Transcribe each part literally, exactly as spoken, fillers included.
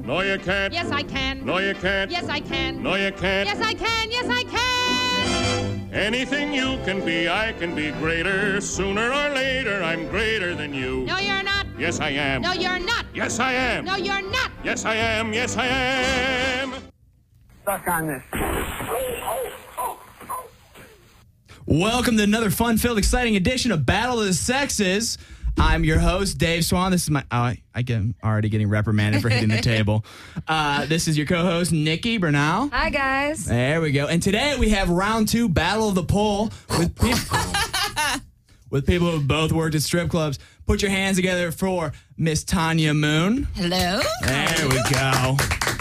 No, you can't. Yes, I can. No, you can't. Yes, I can. No, you can't. Yes, I can. Yes, I can. Anything you can be, I can be greater. Sooner or later, I'm greater than you. No, you're not. Yes, I am. No, you're not. Yes, I am. No, you're not. Yes, I am. Yes, I am. Stuck on this. Welcome to another fun-filled, exciting edition of Battle of the Sexes. I'm your host, Dave Swan. This is my... Oh, I, I get, I'm already getting reprimanded for hitting the table. Uh, this is your co-host, Nikki Bernal. Hi, guys. There we go. And today we have round two, Battle of the Pole, with people, with people who both worked at strip clubs. Put your hands together for Miss Tanya Moon. Hello. There we go.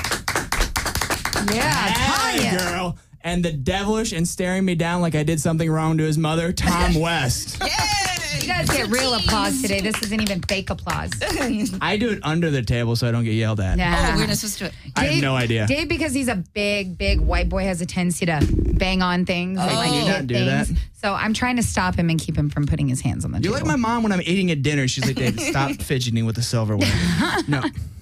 Yeah, Hey, Tanya. girl. And the devilish and staring me down like I did something wrong to his mother, Tom West. You guys get real applause today. This isn't even fake applause. I do it under the table so I don't get yelled at. Nah. Oh, we're not supposed to do it. I have no idea. Dave, because he's a big, big white boy, has a tendency to bang on things. Oh. and I do hit not do things. that. So I'm trying to stop him and keep him from putting his hands on the You're table. like my mom when I'm eating at dinner. She's like, Dave, stop fidgeting with the silverware. No.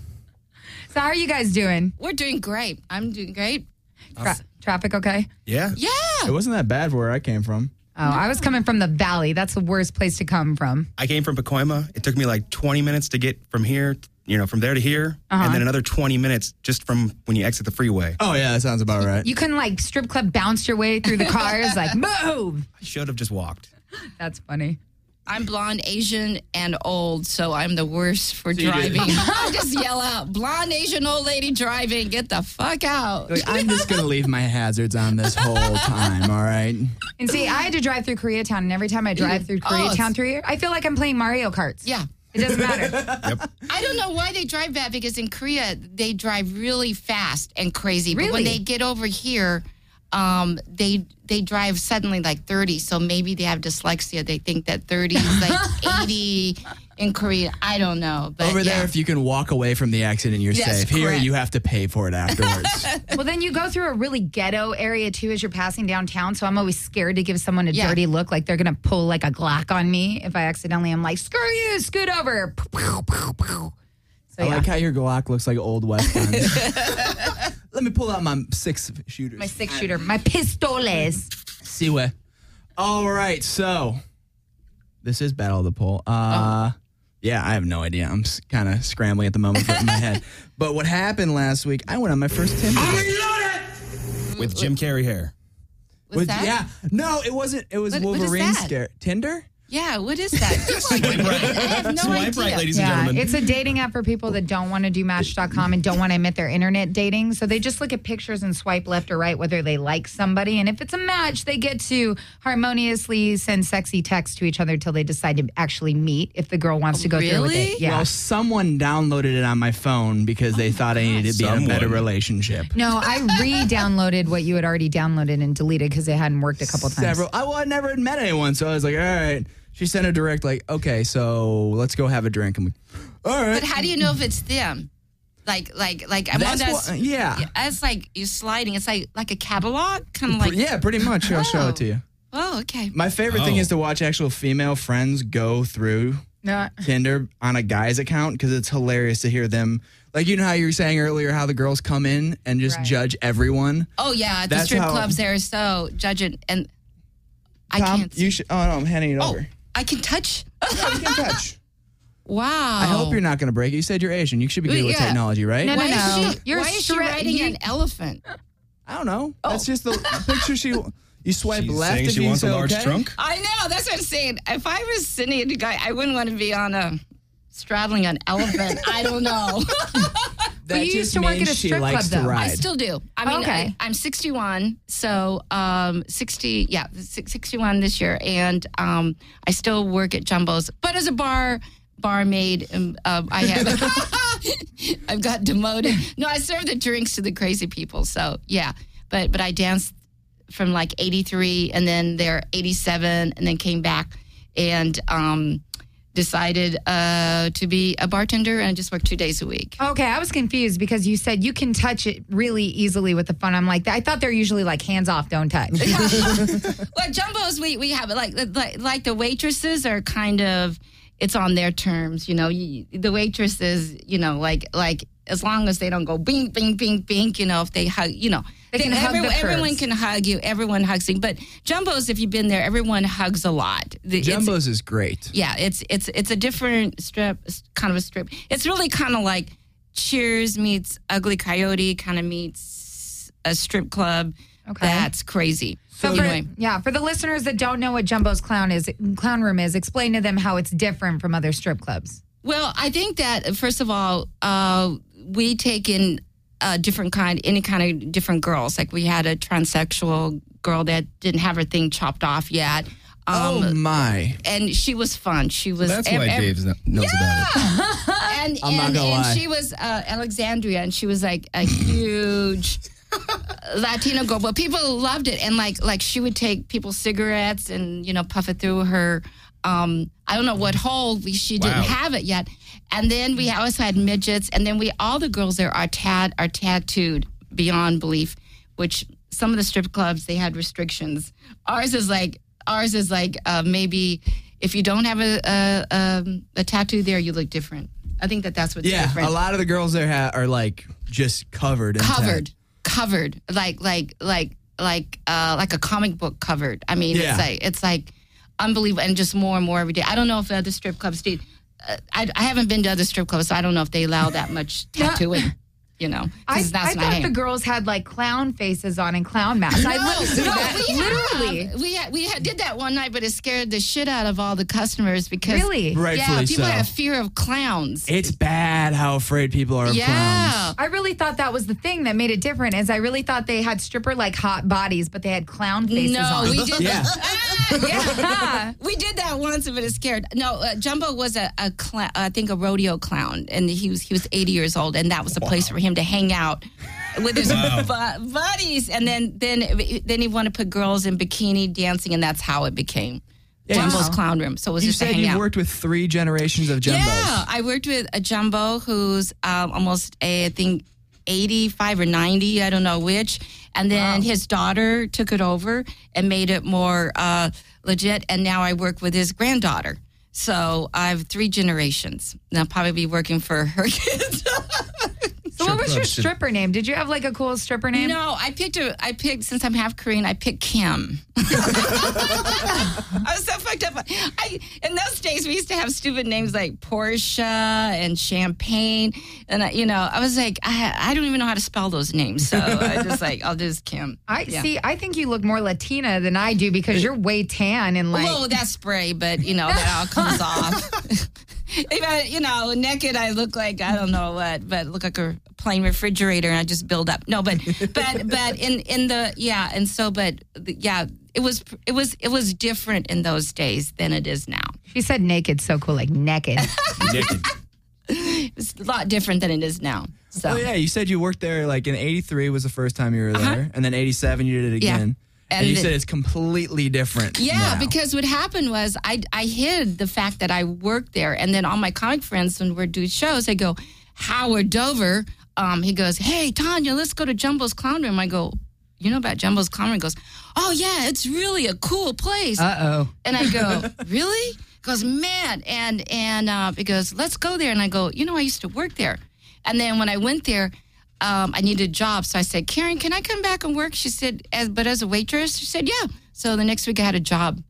So how are you guys doing? We're doing great. I'm doing great. Tra- traffic okay? Yeah. Yeah. It wasn't that bad for where I came from. Oh, I was coming from the valley. That's the worst place to come from. I came from Pacoima. It took me like twenty minutes to get from here, you know, from there to here, Uh-huh. and then another twenty minutes just from when you exit the freeway. Oh, yeah, that sounds about right. You couldn't like strip club bounce your way through the cars, like move. I should have just walked. That's funny. I'm blonde, Asian, and old, so I'm the worst for you did. driving. I just yell out, blonde, Asian, old lady driving, get the fuck out. Like, I'm just going to leave my hazards on this whole time, all right? And see, I had to drive through Koreatown, and every time I drive through Oh, Koreatown it's- through here, I feel like I'm playing Mario Karts. Yeah. It doesn't matter. I don't know why they drive that, because in Korea, they drive really fast and crazy. But when Really? they get over here, um, they they drive suddenly like thirty. So maybe they have dyslexia. They think that thirty is like eighty in Korea. I don't know. But Over there, yeah. if you can walk away from the accident, you're Yes, safe. Here, correct. you have to pay for it afterwards. Well, then you go through a really ghetto area, too, as you're passing downtown. So I'm always scared to give someone a Yeah. dirty look, like they're going to pull like a Glock on me if I accidentally am like, screw you, scoot over. So, I yeah. like how your Glock looks like old West guns. Let me pull out my six shooters. My six shooter, my pistoles. See what? All right, so this is Battle of the Pole. Uh, Yeah, I have no idea. I'm kind of scrambling at the moment in my head. But what happened last week, I went on my first Tinder date. With Jim Carrey hair. What's With- that? Yeah, no, it wasn't. It was What- what is Wolverine that? scare. Tinder? Yeah, what is that? Swipe right. I have no Swipe idea. right, ladies Yeah, and gentlemen. it's a dating app for people that don't want to do Match dot com and don't want to admit they're internet dating. So they just look at pictures and swipe left or right whether they like somebody. And if it's a match, they get to harmoniously send sexy texts to each other till they decide to actually meet if the girl wants to go through with Really? it. Yeah. Well, someone downloaded it on my phone because they thought I needed to be in a Someone. better relationship. No, I re-downloaded what you had already downloaded and deleted because it hadn't worked a couple times. Several. I, well, I never had met anyone, so I was like, all right. She sent a direct, like, okay, so let's go have a drink. I'm like, all right. But how do you know if it's them? Like, like, like, I'm on That's that. what, yeah. It's like you're sliding. It's like like a catalog, kind of like. yeah, pretty much. I'll show Oh. it to you. Oh, okay. My favorite thing Oh. is to watch actual female friends go through No, Tinder on a guy's account because it's hilarious to hear them. Like, you know how you were saying earlier how the girls come in and just Right. judge everyone? Oh yeah, the That's strip how- clubs there are so judging, and I Tom, can't. you should. Oh, no, I'm handing it oh, over. I can touch. You can touch. Wow. I hope you're not going to break it. You said you're Asian. You should be good with Yeah. technology, right? No, no, Why no. is she? You're why is she stre- riding you- an elephant? I don't know. Oh. That's just the picture she. You swipe She's left saying if she you wants say a large okay. trunk. I know. That's what I'm saying. If I was sitting at a guy, I wouldn't want to be on a straddling an elephant. I don't know. That Well, you just used to work means at a she strip likes club, to though. ride. I still do. I mean, Okay. I, I'm sixty-one, so um, sixty, yeah, six- sixty-one this year, and um, I still work at Jumbo's, but as a bar barmaid, um, uh, I have I've got demoted. No, I serve the drinks to the crazy people. So yeah, but but I danced from like eighty-three, and then they're eighty-seven, and then came back and um, decided uh, to be a bartender, and I just work two days a week. Okay, I was confused because you said you can touch it really easily with the phone. I'm like, I thought they're usually like hands off, don't touch. Well, Jumbo's, we we have it like like like the waitresses are kind of, it's on their terms, you know. You, the waitresses, you know, like like as long as they don't go bing, bing, bing, bing, you know, if they hug, you know. They can hug the everyone curves. can hug you. Everyone hugs you. But Jumbo's, if you've been there, everyone hugs a lot. The- it's- Jumbo's is great. Yeah, it's it's it's a different strip, kind of a strip. It's really kind of like Cheers meets Ugly Coyote, kind of meets a strip club. Okay. That's crazy. So So for, anyway, yeah, for the listeners that don't know what Jumbo's Clown is, Clown Room is, explain to them how it's different from other strip clubs. well, I think that first of all, uh, we take in a different kind, any kind of different girls. Like we had a transsexual girl that didn't have her thing chopped off yet. Um, oh my! and she was fun. She was. That's ev- why ev- Dave knows about it. and I'm not and, gonna and lie. she was uh, Alexandria, and she was like a huge Latino girl. But people loved it, and like like she would take people's cigarettes and you know puff it through her. Um, I don't know what hole we, she didn't Wow. have it yet. And then we also had midgets, and then we all the girls there are tad are tattooed beyond belief. Which some of the strip clubs they had restrictions. Ours is like ours is like uh, maybe if you don't have a a, um, a tattoo there, you look different. I think that that's what's Yeah, different. a lot of the girls there ha- are like just covered. In covered, tat- covered, like like like like uh, like a comic book covered. I mean, Yeah. it's like it's like unbelievable, and just more and more every day. I don't know if other strip clubs do. Uh, I, I haven't been to other strip clubs, so I don't know if they allow that much tattooing. You know, 'cause I, that's I not thought him. the girls had like clown faces on and clown masks. I listened to No, that. we Literally. have. we had, we had, did that one night, but it scared the shit out of all the customers because Really? Rightfully yeah, people so. have fear of clowns. It's bad how afraid people are of yeah. clowns. I really thought that was the thing that made it different. Is I really thought they had stripper like hot bodies, but they had clown faces No, on. we did. Yeah. yeah. We did that once, but it scared. No, uh, Jumbo was a, a cl- I think a rodeo clown, and he was he was eighty years old, and that was a place for him to hang out with his bu- buddies. And then then then he wanted to put girls in bikini dancing, and that's how it became Yeah, Jumbo's wow. Clown Room. So it was You just to said hang you out. worked with three generations of Jumbos. Yeah, I worked with a Jumbo who's um, almost, a, I think, eighty-five or ninety, I don't know which. And then his daughter took it over and made it more uh, legit. And now I work with his granddaughter. So I have three generations. And I'll probably be working for her kids. So what was your clubs should- stripper name? Did you have like a cool stripper name? No, I picked a. I picked since I'm half Korean. I picked Kim. I was so fucked up. I in those days we used to have stupid names like Portia and Champagne, and I, you know I was like I I don't even know how to spell those names, so I just like I'll just Kim. I Yeah. see. I think you look more Latina than I do because you're way tan and like. Well, that's spray, but you know that all comes off. If I, you know, naked, I look like I don't know what, but look like a plain refrigerator, and I just build up. No, but but but in in the yeah, and so but the, yeah, it was it was it was different in those days than it is now. She said naked, so cool, like naked. Naked. It's a lot different than it is now. So Oh yeah, you said you worked there like in eighty-three was the first time you were there, Uh-huh. and then eighty-seven you did it Yeah. again. And, And you the- said it's completely different. yeah, now. because what happened was I I hid the fact that I worked there, and then all my comic friends when we're doing shows, I go, Howard Dover. Um, he goes, hey Tanya, let's go to Jumbo's Clown Room. I go, you know about Jumbo's Clown Room? He goes, oh yeah, it's really a cool place. Uh oh. And I go, really? He goes, man. And and uh, he goes, let's go there. And I go, you know, I used to work there. And then when I went there, um, I needed a job. So I said, Karen, can I come back and work? She said, as, but as a waitress? She said, yeah. So the next week I had a job.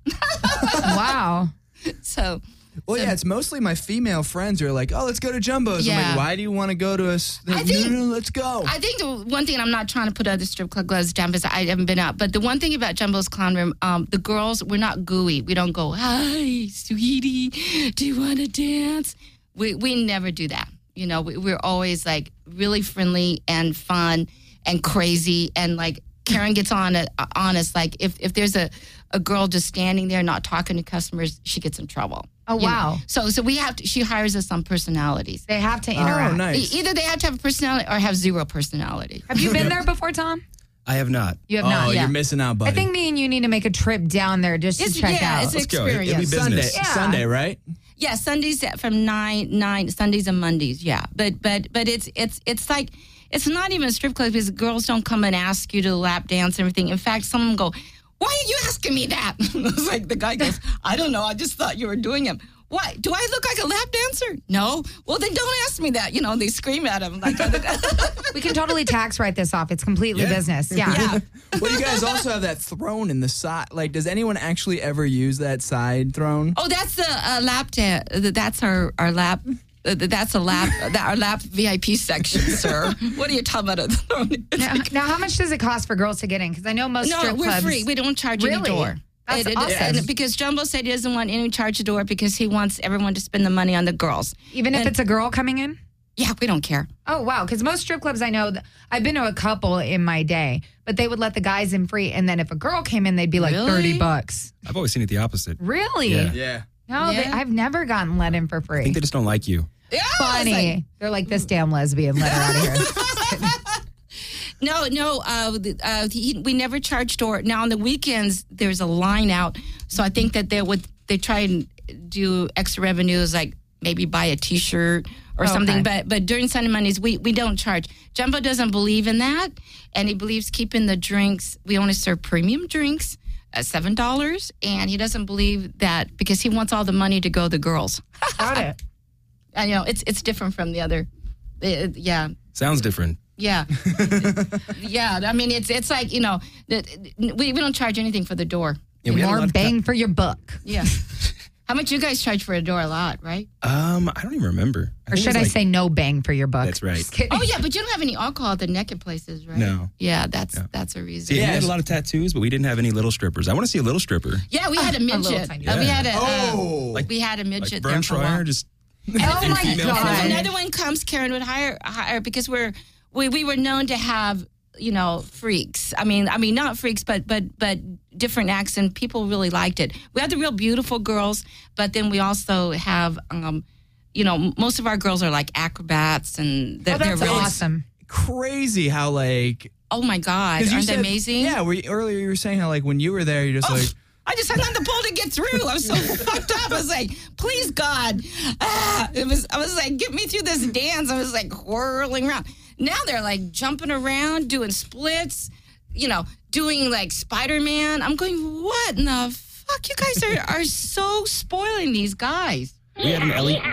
Wow. So Well, yeah, it's mostly my female friends who are like, "Oh, let's go to Jumbo's." I'm Yeah. like, "Why do you want to go to us?" I think- no, no, no, let's go. I think the one thing, and I'm not trying to put other strip club gloves down because I haven't been out, but the one thing about Jumbo's Clown Room, um, the girls, we're not gooey. We don't go, hi, sweetie, do you want to dance? We we never do that. You know, we, we're always like really friendly and fun and crazy. And like Karen gets on it, on us. Like if, if there's a, a girl just standing there not talking to customers, she gets in trouble. Oh, You know? wow. So so we have to, she hires us on personalities. They have to interact. Oh, nice. E- Either they have to have a personality or have zero personality. Have you been there before, Tom? I have not. You have oh, not. yeah. you're missing out, buddy. I think me and you need to make a trip down there just to It's- check yeah, out. it's Let's go. It- it'll be experience. Sunday, business. Yeah. Sunday, right? Yeah, Sundays at- from nine nine Sundays and Mondays. Yeah, but but but it's it's it's like it's not even a strip club because girls don't come and ask you to lap dance and everything. In fact, some of them go, "Why are you asking me that?" I was like, the guy goes, "I don't know. I just thought you were doing it." Why? Do I look like a lap dancer? No. Well, then don't ask me that. You know, they scream at him. Like, We can totally tax write this off. It's completely Yeah. business. Yeah. yeah. Well, you guys also have that throne in the side. Like, does anyone actually ever use that side throne? Oh, that's the uh, lap dance. That's our, our lap. Uh, that's a lap. that, our lap V I P section, sir. What are you talking about? Now, now, how much does it cost for girls to get in? Because I know most no, strip we're clubs. free. We don't charge any Really? door. That's It- it- awesome. and because Jumbo said he doesn't want any charge a door because he wants everyone to spend the money on the girls. Even if And- it's a girl coming in? Yeah, we don't care. Oh, wow. Because most strip clubs I know, th- I've been to a couple in my day, but they would let the guys in free. And then if a girl came in, they'd be like Really? thirty bucks. I've always seen it the opposite. Really? Yeah. Yeah. No, they, Yeah. I've never gotten let in for I free. think they just don't like you. Yeah, Funny. it's like- They're like, this damn lesbian, let her out of here. no, no. Uh, the- uh, he, we never charge door. Now on the weekends, there's a line out. So I think that they would they try and do extra revenues, like maybe buy a T-shirt or Okay. something. But but during Sunday Mondays, we we don't charge. Jumbo doesn't believe in that, and he believes keeping the drinks. We only serve premium drinks at seven dollars, and he doesn't believe that because he wants all the money to go to the girls. Got it. And, you know, it's it's different from the other. uh, yeah. Sounds different. Yeah, yeah. I mean, it's it's like, you know, that we we don't charge anything for the door. Yeah, we had a lot More of bang for your buck. Yeah. How much you guys charge for a door? A lot, right? Um, I don't even remember. Or think should it's I like- say no bang for your buck? That's right. Just kidding. Oh yeah, but you don't have any alcohol at the naked places, right? No. Yeah, that's No. that's a reason. Yeah, Yeah, we had a lot of tattoos, but we didn't have any little strippers. I want to see a little stripper. we had a little midget. tiny Uh, we one. had a uh, Oh. like we had a Like midget Vern there for a while. Troyer, just Oh my female And if God. another one comes, Karen would hire hire because we're we we were known to have, you know, freaks. I mean, I mean not freaks, but but but different acts, and people really liked it. We had the real beautiful girls, but then we also have, um, you know, m- most of our girls are like acrobats, and they're, Oh, that's they're really awesome. Crazy how, like. Oh my God, 'cause you aren't they said- amazing? Yeah, were you, earlier you were saying how, like, when you were there, you're just Oh, like. I just hung on the pole to get through. I was so fucked up. I was like, please, God. Ah, it was. I was like, get me through this dance. I was like whirling around. Now they're like jumping around, doing splits, you know, doing like Spider-Man. I'm going, what in the fuck? You guys are, are so spoiling these guys. we had an L E D.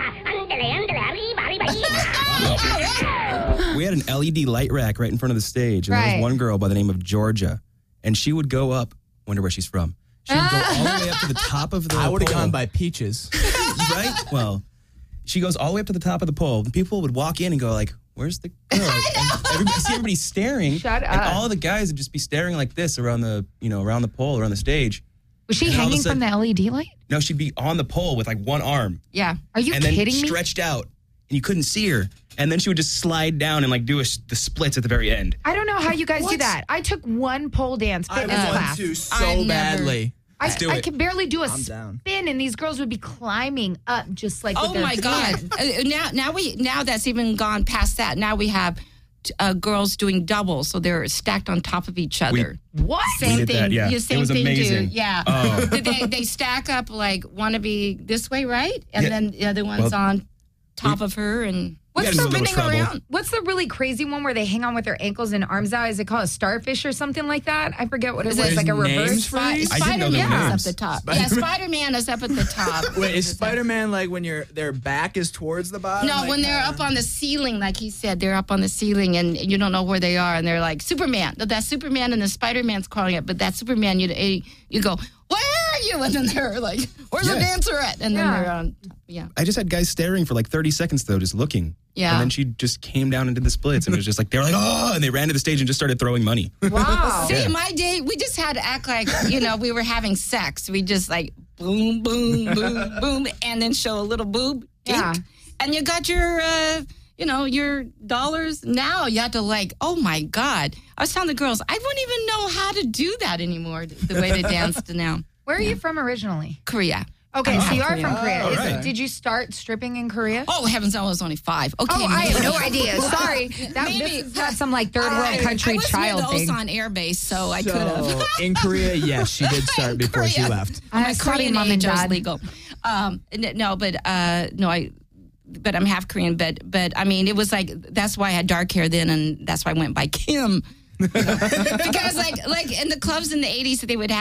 We had an L E D light rack right in front of the stage, and there Right. was one girl by the name of Georgia, and she would go up. Wonder where she's from. She would go all the way up to the top of the. I would have pole. gone by Peaches. right? Well, she goes all the way up to the top of the pole. And people would walk in and go like, "Where's the girl?" And everybody, I see everybody staring. Shut and up. all the guys would just be staring like this around the, you know, around the pole, around the stage. Was she And all of a hanging from sudden- the L E D light? No, she'd be on the pole with like one arm Yeah. Are you and then kidding me? stretched out, and you couldn't see her. And then she would just slide down and like do a, the splits at the very end. I don't know how you guys do What? that. I took one pole dance I fitness want class. to so I've never- badly. I, Let's do I it. could barely do a I'm down. spin, and these girls would be climbing up just like. Oh with their my God! hands. Uh, now, now we now that's even gone past that. Now we have uh, girls doing doubles, so they're stacked on top of each other. What? Same did thing. that, yeah. same It was thing, amazing. dude. Yeah. Oh. they they stack up like want to be this way, right? And Yeah. then the other one's Well, on top of her and We What's got in the a little spinning trouble. around. What's the really crazy one where they hang on with their ankles and arms out? Is it called a starfish or something like that? I forget what it Is was. it- Like a There's reverse. names for these? I didn't know Spider there were Man is names. up the top. Spider-Man. Yeah, Spider Man is up at the top. Wait, is Spider-Man like when your their back is towards the bottom? No, Like, when they're uh, up on the ceiling, like he said, they're up on the ceiling and you don't know where they are, and they're like Superman. That's Superman, and the Spider Man's calling it, but that Superman, you you go, where are you? And then they're like, where's the Yeah. dancer at? And then Yeah. they're on, yeah. I just had guys staring for like thirty seconds though, just looking. Yeah. And then she just came down and did the splits, and it was just like they were like, oh, and they ran to the stage and just started throwing money. Wow. See, my day, we just had to act like, you know, we were having sex. We just like boom, boom, boom, boom, and then show a little boob. Yeah. ink. And you got your, uh, you know, your dollars. Now you have to like, oh my God. I was telling the girls, I wouldn't even know how to do that anymore, the way they danced now. Where are you from originally? Korea. Okay, so you are from Korea. Oh, Is- right. Did you start stripping in Korea? Oh, heavens, I was only five. Okay. Oh, I have no idea. Sorry. That, Maybe. this is not some like third world I- country I was child with thing. Osan Air Base, so I could So have. in Korea, yes, she did start In before she Korea. left. I'm Uh, a sorry, Korean Mom and age, I was Dad. legal. Um, n- no, but uh, no, I. But I'm half Korean. But but I mean, it was like that's why I had dark hair then, and that's why I went by Kim. You know? Because like like in the clubs in the eighties, they would have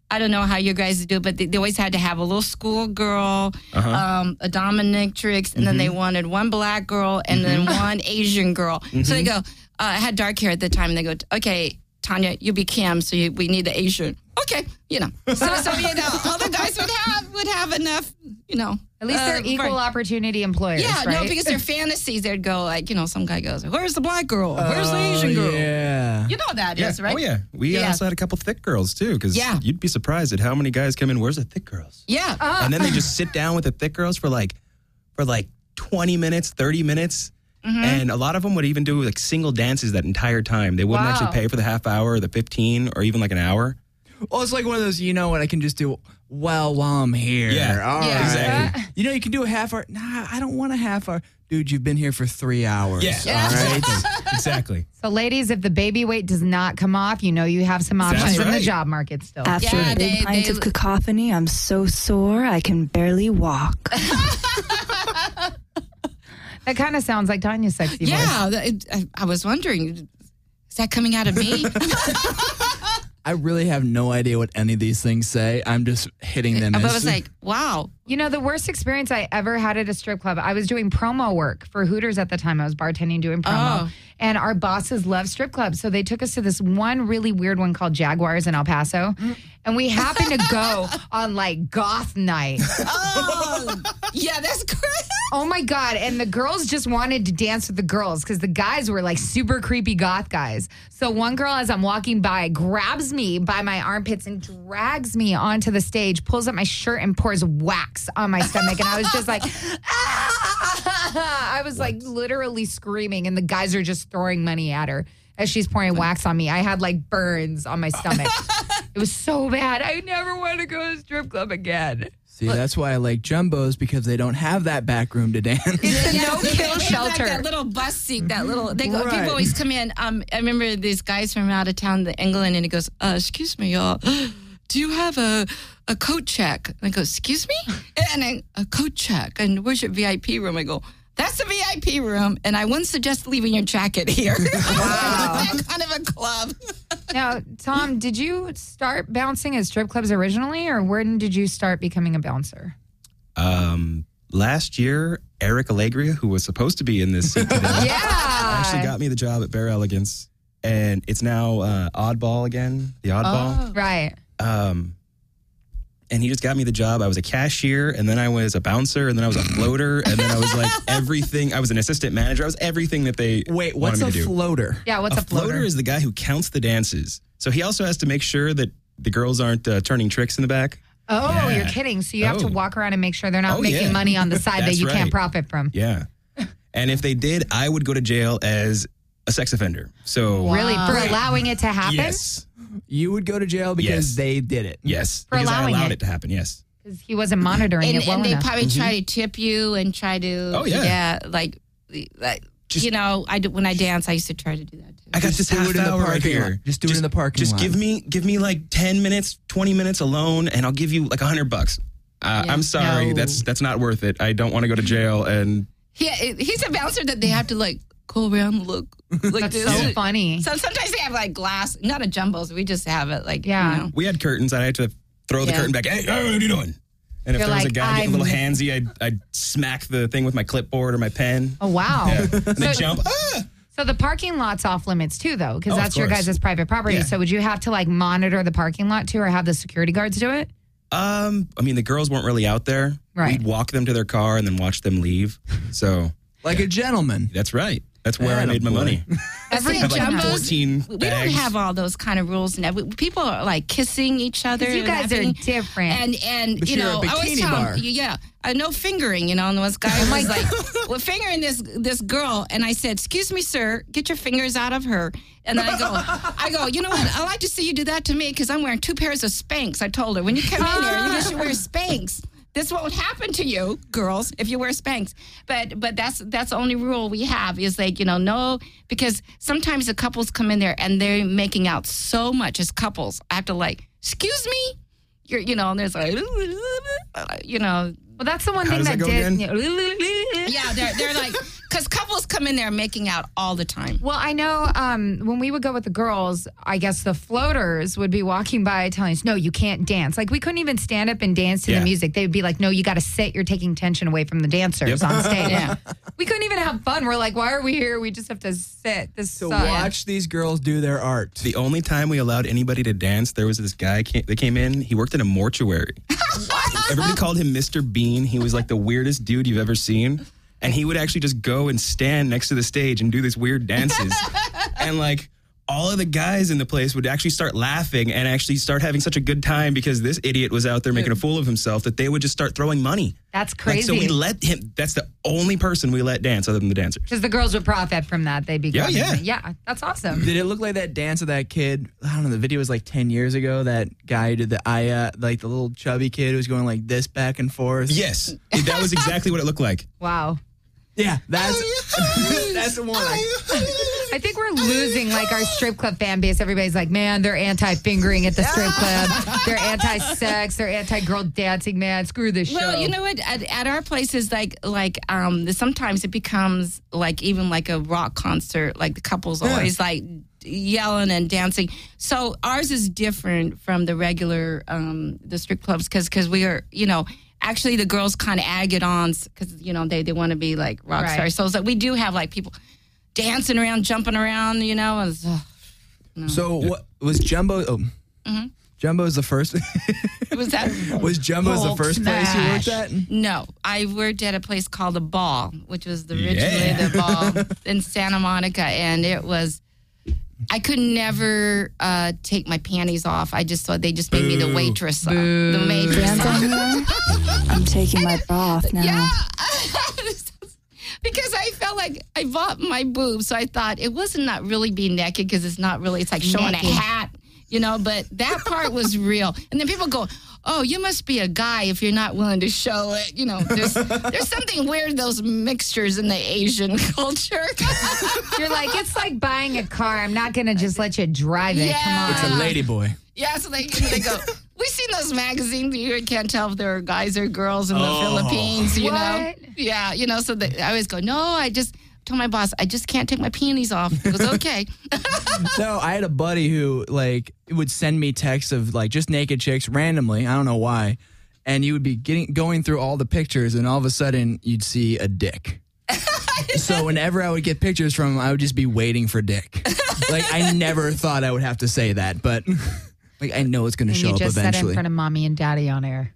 I don't know how you guys do, but they, they always had to have a little school girl, Uh-huh. um, a dominatrix, and then they wanted one black girl and then one Asian girl. So they go, uh, I had dark hair at the time, and they go, okay, Tanya, you be Kim, so you, we need the Asian. Okay, you know. So, so you know, all the guys would have would have enough, you know. At least they're uh, equal for- opportunity employers, Yeah, right? no, because their fantasies, they'd go like, you know, some guy goes, where's the black girl? Where's the Asian girl? Yeah. You know what that Yeah. is, right? Oh, yeah. We Yeah. also had a couple thick girls, too, because Yeah. you'd be surprised at how many guys come in, where's the thick girls? Yeah. And then they just sit down with the thick girls for like, for like twenty minutes, thirty minutes. Mm-hmm. And a lot of them would even do like single dances that entire time. They wouldn't Wow. actually pay for the half hour or the fifteen or even like an hour. Well, it's like one of those, you know what, I can just do, well, while I'm here. Yeah. All Yeah. right. Exactly. You know, you can do a half hour. Nah, I don't want a half hour. Dude, you've been here for three hours. Yeah. All right. Exactly. So, ladies, if the baby weight does not come off, you know you have some options That's in the right. job market still. After Yeah, a big they- pint they- of cacophony, I'm so sore I can barely walk. That kind of sounds like Tanya's sexy voice. Yeah. that- it- I, I was wondering, is that coming out of me? I really have no idea what any of these things say. I'm just hitting them. I as- was like, wow. You know, the worst experience I ever had at a strip club, I was doing promo work for Hooters at the time. I was bartending, doing promo. Oh. And our bosses love strip clubs. So they took us to this one really weird one called Jaguars in El Paso. And we happened to go on like goth night. Oh, yeah, that's great. Oh my God. And the girls just wanted to dance with the girls because the guys were like super creepy goth guys. So one girl, as I'm walking by, grabs me by my armpits and drags me onto the stage, pulls up my shirt and pours wax on my stomach. And I was just like, ah! I was like literally screaming. And the guys are just throwing money at her as she's pouring wax on me. I had like burns on my stomach. It was so bad. I never want to go to a strip club again. See, that's why I like jumbos, because they don't have that back room to dance. It's a Yeah, no they- kill they have shelter. Like that little bus seat, that little. They go, Right. People always come in. Um, I remember these guys from out of town, the England, and he goes, uh, "Excuse me, y'all. Do you have a a coat check?" And I go, "Excuse me?" And I, a coat check. And where's your V I P room? I go, "That's the V I P room, and I wouldn't suggest leaving your jacket here." Wow, that kind of a club. Now, Tom, did you start bouncing at strip clubs originally, or when did you start becoming a bouncer? Um, last year, Eric Allegria, who was supposed to be in this seat today, Yeah. actually got me the job at Bear Elegance. And it's now uh, Oddball again, the Oddball. Right. Um, and he just got me the job. I was a cashier, and then I was a bouncer, and then I was a floater, and then I was like everything. I was an assistant manager. I was everything that they Wait, wanted what's me a to do. floater? Yeah, what's a, a floater is the guy who counts the dances. So he also has to make sure that the girls aren't uh, turning tricks in the back. Oh, Yeah. you're kidding. So you have to Oh. walk around and make sure they're not Oh, making yeah. money on the side that That's you can't right. profit from. Yeah. And if they did, I would go to jail as a sex offender. So Really? For allowing it to happen? yes, You would go to jail because Yes. they did it. yes, For because I allowing allowed it. it to happen. Yes. Because he wasn't monitoring And, it well and they enough. probably try to tip you and try to. Mm-hmm. Oh, yeah. Yeah, like, like Just- you know, I do, when I dance, I used to try to do that too. I got Just this do half it in the hour right parking here. lot. Just do it in the parking just lot. give me, give me like ten minutes, twenty minutes alone, and I'll give you like a hundred bucks. Uh, Yeah. I'm sorry, No. that's that's not worth it. I don't want to go to jail. And He, he's a bouncer that they have to like go around and look like That's this. so funny. So sometimes they have like glass, not a jumbos. We just have it like Yeah. You know. we had curtains. I had to throw the Yeah. curtain back. Hey, hey, what are you doing? And if You're there was a like, guy getting a little I'm- handsy, I'd, I'd smack the thing with my clipboard or my pen. Oh, wow. Yeah. And they So- jump. Ah! So the parking lot's off limits too, though, because Oh, of that's your course. guys' private property. Yeah. So would you have to like monitor the parking lot too, or have the security guards do it? Um, I mean, the girls weren't really out there. Right. We'd walk them to their car and then watch them leave. So Like a gentleman. that's right. That's where I Atta made my boy. money. Every I have like jumbos, fourteen we bags. don't have all those kind of rules now. We- People are like kissing each other. 'Cause you and guys are having- different. And and But you you're a know, I always bikini tell bar. them, yeah, uh, no fingering. You know, and this guy was like, "We're fingering this this girl," and I said, "Excuse me, sir, get your fingers out of her." And then I go, I go, you know what? I like to see you do that to me because I'm wearing two pairs of Spanx. I told her when you come in here, you should wear Spanx. This won't happen to you, girls, if you wear Spanx. But but that's that's the only rule we have is like, you know, no, because sometimes the couples come in there and they're making out so much as couples. I have to like, excuse me? You're, you know, and there's like, you know. Well, that's the one How thing does that, that go did. again? Yeah, they're, they're like Because couples come in there making out all the time. Well, I know um, when we would go with the girls, I guess the floaters would be walking by telling us, no, you can't dance. Like, we couldn't even stand up and dance to Yeah. the music. They would be like, no, you got to sit. You're taking tension away from the dancers Yep. on stage. Yeah. We couldn't even have fun. We're like, why are we here? We just have to sit. This To sucks. watch these girls do their art. The only time we allowed anybody to dance, there was this guy came, that came in. He worked in a mortuary. Everybody called him Mister Bean. He was like the weirdest dude you've ever seen. And he would actually just go and stand next to the stage and do these weird dances. And like all of the guys in the place would actually start laughing and actually start having such a good time because this idiot was out there making a fool of himself that they would just start throwing money. That's Like, crazy. so we let him, that's the only person we let dance other than the dancers. Because the girls would profit from that. They'd be Yeah, coming. yeah. Yeah, that's awesome. Did it look like that dance of that kid? I don't know. The video was like ten years ago. That guy who did the Aya, like the little chubby kid who was going like this back and forth. Yes, that was exactly what it looked like. Wow. Yeah, that's that's the one. I think we're losing like our strip club fan base. Everybody's like, man, they're anti-fingering at the strip club. They're anti-sex. They're anti-girl dancing, man. Screw this show. Well, you know what? At, at our places, like like um, sometimes it becomes like even like a rock concert. Like the couples always like yelling and dancing. So ours is different from the regular um, the strip clubs because because we are you know. Actually, the girls kind of egg it on because, you know, they, they want to be like rock Right. stars. So it's like we do have like people dancing around, jumping around, you know. And it's, uh, no. So what was Jumbo? Oh, Mm-hmm. Jumbo's the first. Was that? was Jumbo's the Hulk first place you worked smash. at? No, I worked at a place called The Ball, which was the originally Yeah. The Ball in Santa Monica. And it was, I could never uh, take my panties off. I just thought they just made me the waitress. Uh, the waitress. Dance on here? I'm taking my bra off now. Yeah. Because I felt like I bought my boobs, so I thought it wasn't not really being naked because it's not really, it's like showing Naked. a hat, you know, but that part was real. And then people go, oh, you must be a guy if you're not willing to show it. You know, there's there's something weird, those mixtures in the Asian culture. You're like, it's like buying a car. I'm not going to just let you drive it. Yeah. Come on. It's a lady boy. Yeah, so they, they go, we've seen those magazines. You can't tell if they're guys or girls in the Oh. Philippines, you know? What? Yeah, you know, so they, I always go, no, I just told my boss, I just can't take my panties off. He goes, okay. No, I had a buddy who like would send me texts of like just naked chicks randomly. I don't know why, and you would be getting going through all the pictures, and all of a sudden you'd see a dick. So whenever I would get pictures from him, I would just be waiting for dick. Like I never thought I would have to say that, but like I know it's going to And show you up just said in eventually. front of mommy and daddy on air.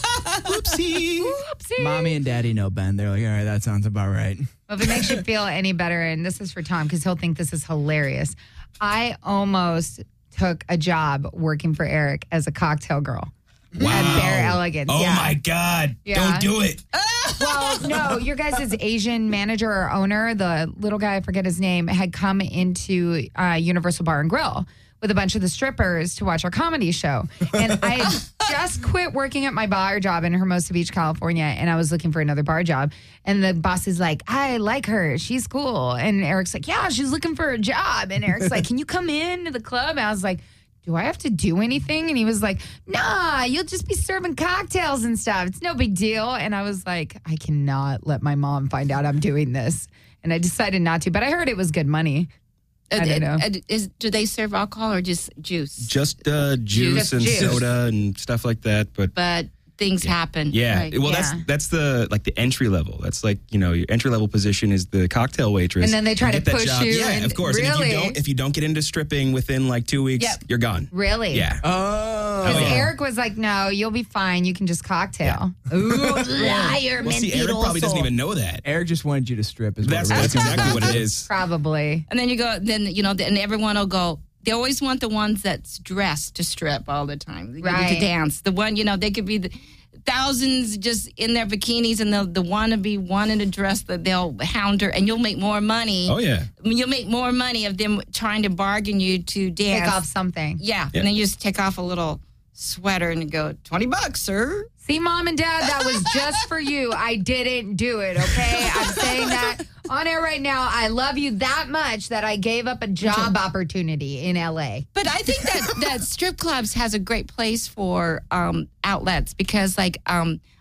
Oopsie. Oopsie. Mommy and daddy know Ben. They're like, all right, that sounds about right. Well, if it makes you feel any better, and this is for Tom because he'll think this is hilarious. I almost took a job working for Eric as a cocktail girl Wow. at Bear Elegance. Oh yeah. my God. Yeah. Don't do it. Well, no, your guys' Asian manager or owner, the little guy, I forget his name, had come into uh, Universal Bar and Grill with a bunch of the strippers to watch our comedy show. And I had just quit working at my bar job in Hermosa Beach, California, and I was looking for another bar job. And the boss is like, I like her. She's cool. And Eric's like, yeah, she's looking for a job. And Eric's like, can you come in to the club? And I was like, do I have to do anything? And he was like, nah, you'll just be serving cocktails and stuff. It's no big deal. And I was like, I cannot let my mom find out I'm doing this. And I decided not to, but I heard it was good money. I don't know. Uh, is, do they serve alcohol or just juice? Just uh, juice Just and juice. soda and stuff like that. But But things happen. yeah, Right. well, Yeah. that's that's the like the entry level. That's like you know your entry level position is the cocktail waitress. And then they try You to get that push job. you Yeah, and- of course. And if Really? you don't, if you don't get into stripping within like two weeks, Yep. you're gone. Really? Yeah. Oh, Because yeah. Eric was like, no, you'll be fine. You can just cocktail. Ooh, liar, Well, see, Eric probably doesn't even know that. Eric just wanted you to strip. Is what That's it that's really exactly comes what down it to. is. Probably. And then you go, then, you know, and everyone will go, they always want the ones that's dressed to strip all the time. They Right. To dance. The one, you know, they could be the thousands just in their bikinis and the, the wannabe wanting to dress that they'll hound her and you'll make more money. Oh yeah. I mean, you'll make more money of them trying to bargain you to dance. Take off something. Yeah. Yeah. And then you just take off a little sweater and you go, twenty bucks, sir. See, Mom and Dad, that was just for you. I didn't do it, okay? I'm saying that on air right now. I love you that much that I gave up a job opportunity in L A. But I think that, that strip clubs has a great place for um, outlets because, like, um,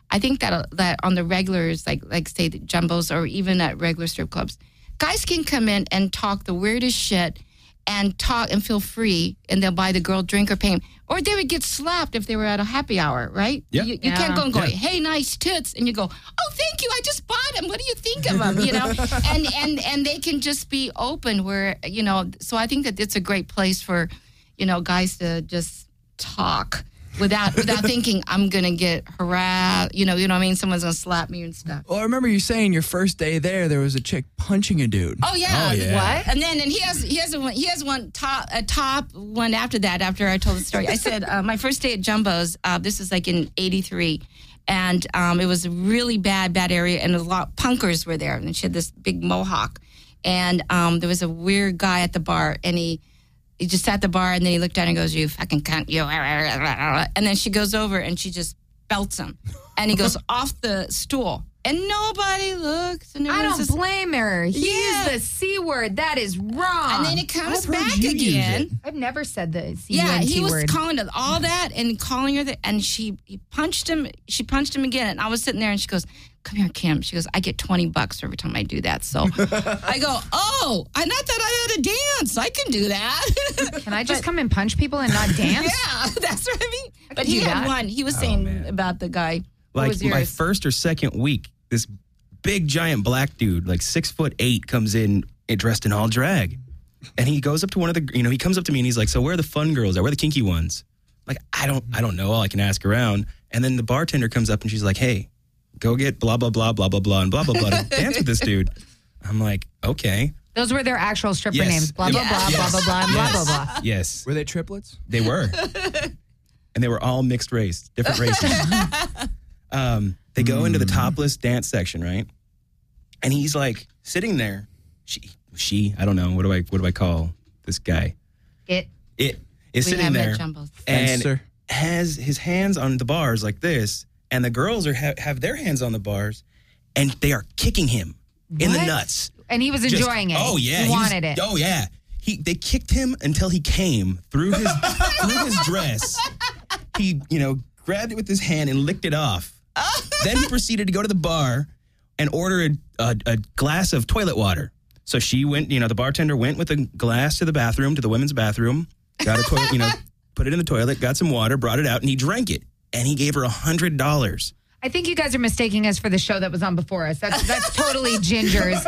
I think that that on the regulars, like like say the Jumbos or even at regular strip clubs, guys can come in and talk the weirdest shit and talk and feel free, and they'll buy the girl drink or pay him. Or they would get slapped if they were at a happy hour, right? Yeah. You, you Yeah. can't go and go, Yeah. hey, nice tits. And you go, oh, thank you. I just bought them. What do you think of them? You know, and, and, and they can just be open where, you know, so I think that it's a great place for, you know, guys to just talk without without thinking I'm going to get harassed. You know, you know what I mean? Someone's going to slap me and stuff. Well, I remember you saying your first day there, there was a chick punching a dude. Oh yeah. Oh, yeah. What? And then and he has he has a one he has one top a top one after that after I told the story. I said uh, my first day at Jumbo's. Uh, this is like in eighty-three, and um, it was a really bad bad area, and a lot of punkers were there, and she had this big mohawk, and um, there was a weird guy at the bar, and he. He just sat at the bar, and then he looked at her and goes, you fucking cunt, you. And then she goes over, and she just belts him. And he goes off the stool. And nobody looks. And I don't just, blame her. He Yeah. used the C word. That is wrong. And then it comes I've heard back you use again. it. I've never said the C Yeah, he was word. calling it all that and calling her that. And she he punched him. She punched him again. And I was sitting there, and she goes, come here, Kim. She goes, I get twenty bucks every time I do that. So I go, oh, I not that I had a dance. I can do that. Can I just come and punch people and not dance? Yeah, that's what I mean. But could he do had that. one. He was saying man. about the guy. What Like was my yours? first or second week, this big giant black dude, like six foot eight, comes in eh, dressed in all drag, and he goes up to one of the, you know, he comes up to me and he's like, "So where are the fun girls? At? Where are the kinky ones?" Like, I don't, I don't know. All I can ask around. And then the bartender comes up and she's like, "Hey, go get blah blah blah blah blah blah and blah blah blah to dance with this dude." I'm like, okay, Those were their actual stripper Yes. names. Blah, blah, Yeah. blah, Yes. blah, blah, blah, and blah, blah, blah. yes, Were they triplets? they were, and they were all mixed race, different races. um, they go into the topless dance section, right? And he's like sitting there. She, she, I don't know. What do I, what do I call this guy? It. It is We sitting have there at Jumbo's. and Fencer. has his hands on the bars like this, and the girls are ha- have their hands on the bars, and they are kicking him in the What? nuts. And he was Just- enjoying it. Oh yeah, He he was- wanted it. Oh yeah, he they kicked him until he came through his through his dress. He you know grabbed it with his hand and licked it off. Then he proceeded to go to the bar and order a, a, a glass of toilet water. So she went, you know, the bartender went with a glass to the bathroom, to the women's bathroom, got a toilet, you know, put it in the toilet, got some water, brought it out, and he drank it. And he gave her a hundred dollars. I think you guys are mistaking us for the show that was on before us. That's that's totally Ginger's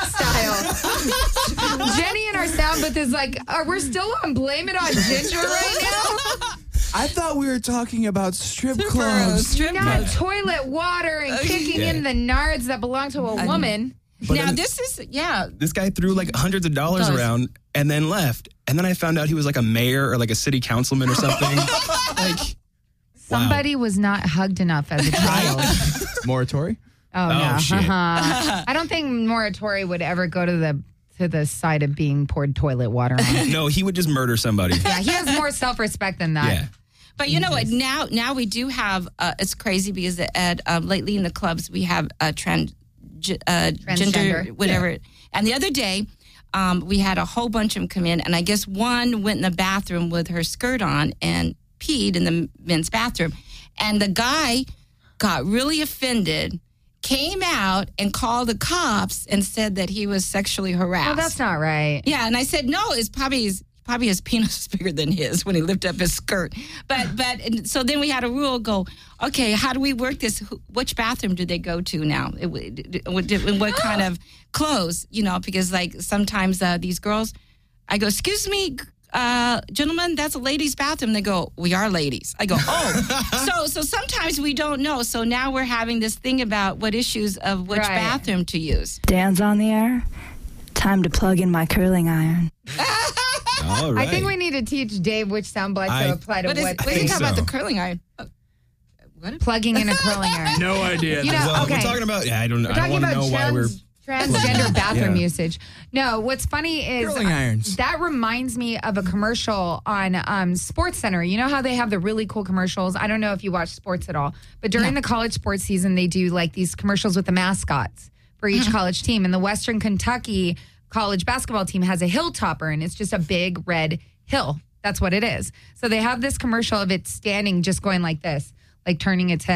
style. Jenny in our sound booth is like, are we still on Blame It on Ginger right now? I thought we were talking about strip clubs. Not toilet water and kicking Yeah. in the nards that belong to a woman. But now then- this is yeah. This guy threw like hundreds of dollars Does. around and then left. And then I found out he was like a mayor or like a city councilman or something. like, wow. Somebody was not hugged enough as a child. Moratory? Oh, no. shit. Uh-huh. I don't think Moratori would ever go to the to the side of being poured toilet water on. No, he would just murder somebody. Yeah, he has more self-respect than that. Yeah. But you know what? Now, now we do have. Uh, it's crazy because at um, lately in the clubs we have a trans, g- uh, gender, Transgender. whatever. And the other day, um, we had a whole bunch of them come in, and I guess one went in the bathroom with her skirt on and peed in the men's bathroom, and the guy got really offended, came out and called the cops and said that he was sexually harassed. Oh, that's not right. Yeah, and I said no. It's probably his probably his penis is bigger than his when he lifted up his skirt. But but and so then we had a rule go. Okay, how do we work this? Who- Which bathroom do they go to now? It, it, it, it- what kind of clothes? You know, because like sometimes uh, these girls, I go, excuse me. Uh, gentlemen, that's a ladies' bathroom. They go, we are ladies. I go, oh. so so sometimes we don't know. So now we're having this thing about what issues of which Right. bathroom to use. Dan's on the air. Time to plug in my curling iron. All right. I think we need to teach Dave which sound bites I- to apply to What is, what. what are you think talking about so. the curling iron? Uh, what? Plugging in a curling iron. No idea. You know, Well, okay. we're talking about. Yeah, I don't. We're I don't talking want to about know why we're. trans, transgender bathroom Yeah. usage. No, what's funny is Curling irons. that reminds me of a commercial on um, Sports Center. You know how they have the really cool commercials? I don't know if you watch sports at all, but during the college sports season, they do like these commercials with the mascots for each college team. And the Western Kentucky college basketball team has a hilltopper, and it's just a big red hill. That's what it is. So they have this commercial of it standing, just going like this, like turning its head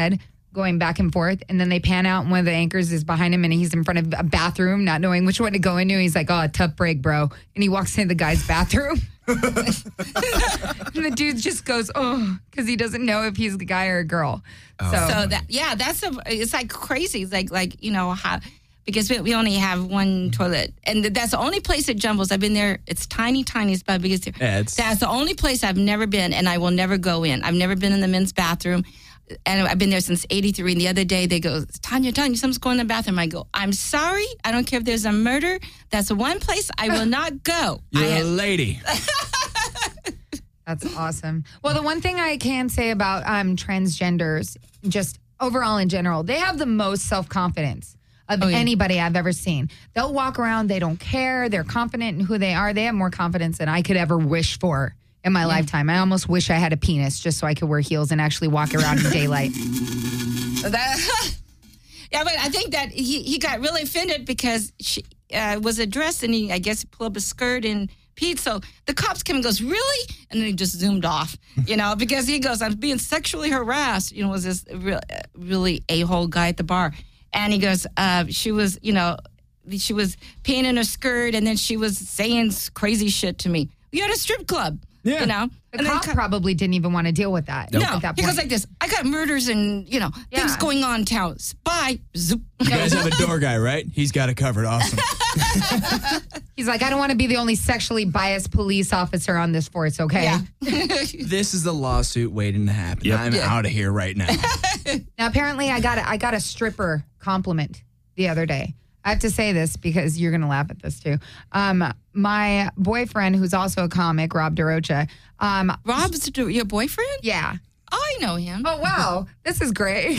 going back and forth, and then they pan out, and one of the anchors is behind him, and he's in front of a bathroom, not knowing which one to go into. He's like, "Oh, tough break, bro," and he walks into the guy's bathroom, and the dude just goes, "Oh," because he doesn't know if he's a guy or a girl. Oh. So, So that yeah, that's a. It's like crazy. It's like like you know how because we, we only have one toilet, and that's the only place at Jumbo's. I've been there. It's tiny, tiny. It's about biggest. Yeah, it's- That's the only place I've never been, and I will never go in. I've never been in the men's bathroom. And I've been there since eighty-three. And the other day they go, Tanya, Tanya, someone's going in the bathroom. I go, I'm sorry. I don't care if there's a murder. That's the one place I will not go. You're I a have, lady. that's awesome. Well, the one thing I can say about um, transgenders, just overall in general, they have the most self-confidence of Oh, yeah. anybody I've ever seen. They'll walk around, they don't care, they're confident in who they are. They have more confidence than I could ever wish for in my lifetime. I almost wish I had a penis just so I could wear heels and actually walk around in daylight. that, yeah, but I think that he, he got really offended because she uh, was addressed and he, I guess, pulled up a skirt and peed. So the cops came and goes, really? And then he just zoomed off, you know, because he goes, I'm being sexually harassed. You know, was this real, really a-hole guy at the bar. And he goes, uh, she was, you know, she was peeing in her skirt and then she was saying crazy shit to me. You're at a strip club, Yeah. you know. The And then cop co- probably didn't even want to deal with that no, at that he point. goes like this. I got murders and, you know, things Yeah. going on in town. Bye. Zoop. You guys have a door guy, right? He's got it covered. Awesome. He's like, I don't want to be the only sexually biased police officer on this force, okay? Yeah. This is the lawsuit waiting to happen. Yep. I'm Yeah. out of here right now. Now, apparently, I got a, I got a stripper compliment the other day. I have to say this because you're going to laugh at this too. Um, my boyfriend, who's also a comic, Rob DeRocha. Um, Rob's your boyfriend? yeah. I know him. Oh wow, this is great.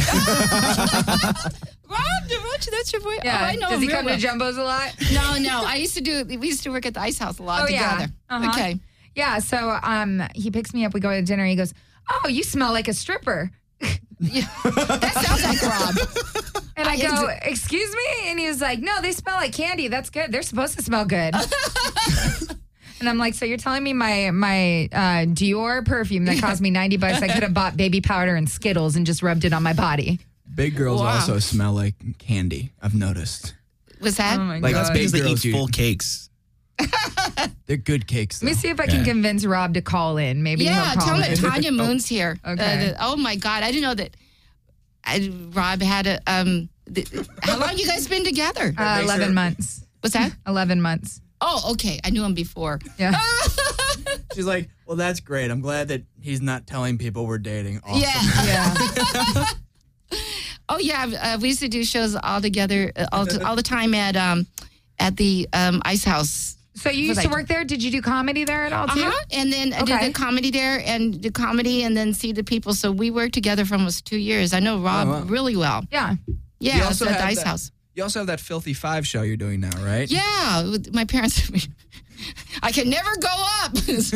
Rob DeRocha, that's your boy. Yeah. Oh, I know Does him he real come well. to Jumbo's a lot? No, no. I used to do. We used to work at the Ice House a lot Oh, yeah. together. Uh-huh. Okay. Yeah. So um, he picks me up. We go to dinner. He goes, "Oh, you smell like a stripper." That sounds like Rob. And I I go, had "Excuse me?" And he was like, "No, they smell like candy. That's good. They're supposed to smell good." And I'm like, "So you're telling me my my uh, Dior perfume that cost me ninety bucks, I could have bought baby powder and Skittles and just rubbed it on my body?" Big girls Wow. also smell like candy. I've noticed. Was that? Oh my Like, god. that's Because big they eat girls, you- full cakes. They're good cakes. Though. Let me see if I can Yeah. convince Rob to call in. Maybe Yeah. he'll call Tell him in. that Tanya Moon's here. Okay. Uh, the- oh my God, I didn't know that. I, Rob had a. Um. The, how long you guys been together? Uh, Eleven months. What's that? Eleven months. Oh, okay. I knew him before. Yeah. She's like, well, that's great. I'm glad that he's not telling people we're dating. Awesome. Yeah. Yeah. Oh yeah, uh, we used to do shows all together uh, all, all the time at um at the um Ice House. So you Was used to I- work there? Did you do comedy there at all too? Uh-huh. And then I Okay. did the comedy there and the comedy and then see the people. So we worked together for almost two years. I know Rob Oh, wow. really well. Yeah. Yeah, You it's also at the have Ice that- House. You also have that Filthy Five show you're doing now, right? Yeah, with my parents. I can never go up.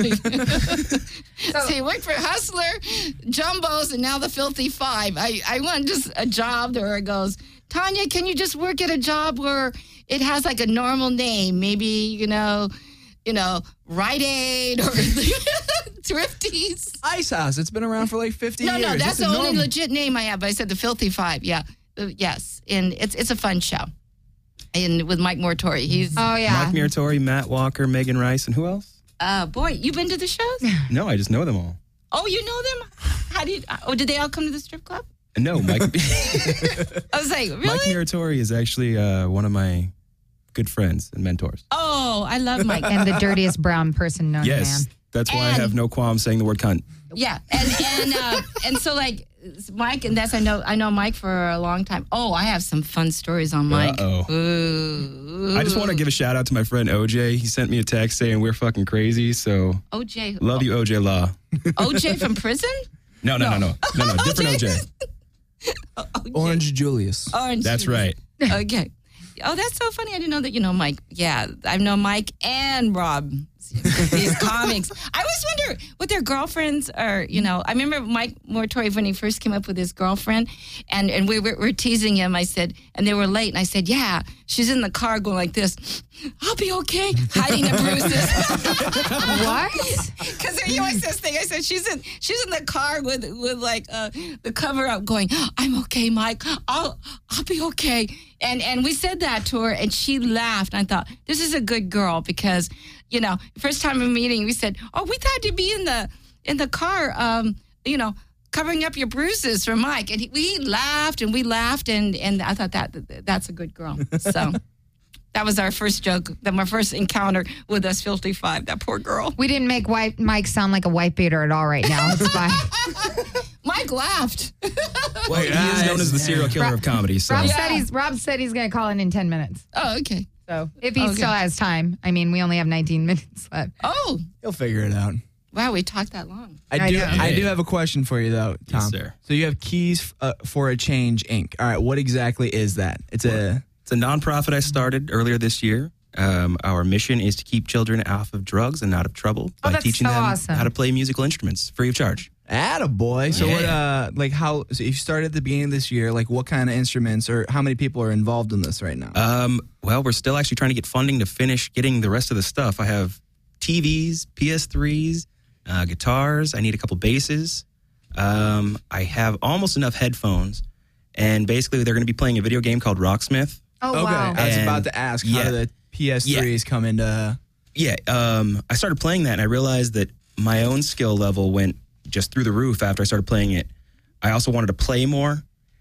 So you work for Hustler, Jumbo's, and now the Filthy Five. I, I want just a job where it goes, Tanya, can you just work at a job where it has like a normal name? Maybe, you know, you know, Rite Aid or Thrifties. Ice House. It's been around for like fifty No, years. no, that's It's the only normal. legit name I have. But I said the Filthy Five. Yeah. Uh, yes. And it's it's a fun show. And with Mike Mortori. He's, Oh yeah. Mike Muratori, Matt Walker, Megan Rice, and who else? uh, boy, you been to the shows? No, I just know them all. Oh, you know them? How do you, oh, did they all come to the strip club? No, Mike. I was like, really? Mike Muratori is actually uh, one of my good friends and mentors. Oh, I love Mike. And the dirtiest brown person known Yes, man. that's why I And- have no qualm saying the word cunt. Yeah, and and uh, and so like Mike, and that's I know I know Mike for a long time. Oh, I have some fun stories on Mike. Uh-oh. Ooh. I just want to give a shout out to my friend O J. He sent me a text saying we're fucking crazy. So O J. love you, O J Law. O J from prison. No, no, no, no, no, no, different O J. Orange Julius. Orange. That's right. Okay. Oh, that's so funny. I didn't know that you know Mike. Yeah, I've known Mike and Rob These comics. I always wonder what their girlfriends are, you know. I remember Mike Mortori when he first came up with his girlfriend, and, and we were, were teasing him. I said, and they were late, and I said, yeah, she's in the car going like this. I'll be okay, hiding the bruises. What? Because he always says thing. I said, she's in she's in the car with with like uh, the cover up going, I'm okay, Mike. I'll I'll be okay. And and we said that to her, and she laughed. And I thought, this is a good girl because, you know, first time in meeting, we said, oh, we thought you'd be in the in the car, um, you know, covering up your bruises for Mike. And he, we laughed and we laughed, and, and I thought that that's a good girl. So that was our first joke, that my first encounter with us Filthy Five, that poor girl. We didn't make white Mike sound like a white beater at all right now. It's fine. Mike laughed. Well, he is known as the serial killer Rob- of comedy. So. Rob Yeah. said he's Rob said he's going to call in in ten minutes. Oh, okay. So if he Okay. still has time, I mean, we only have nineteen minutes left. Oh, He'll figure it out. wow, we talked that long. I I do. know. I do have a question for you though, Tom. Yes, sir. So you have Keys uh, for a Change, Incorporated. All right, what exactly is that? It's a It's a nonprofit I started earlier this year. Um, our mission is to keep children off of drugs and out of trouble Oh, by that's teaching so them awesome. how to play musical instruments free of charge. attaboy. So what? Yeah. Uh, like how? So you started at the beginning of this year. Like what kind of instruments or how many people are involved in this right now? Um, well, we're still actually trying to get funding to finish getting the rest of the stuff. I have T Vs, P S threes, uh, guitars. I need a couple basses. Um, I have almost enough headphones. And basically, they're going to be playing a video game called Rocksmith. Oh, okay, wow. I was And- about to ask yeah. how do the P S threes come into. Yeah, um, I started playing that, and I realized that my own skill level went just through the roof after I started playing it. I also wanted to play more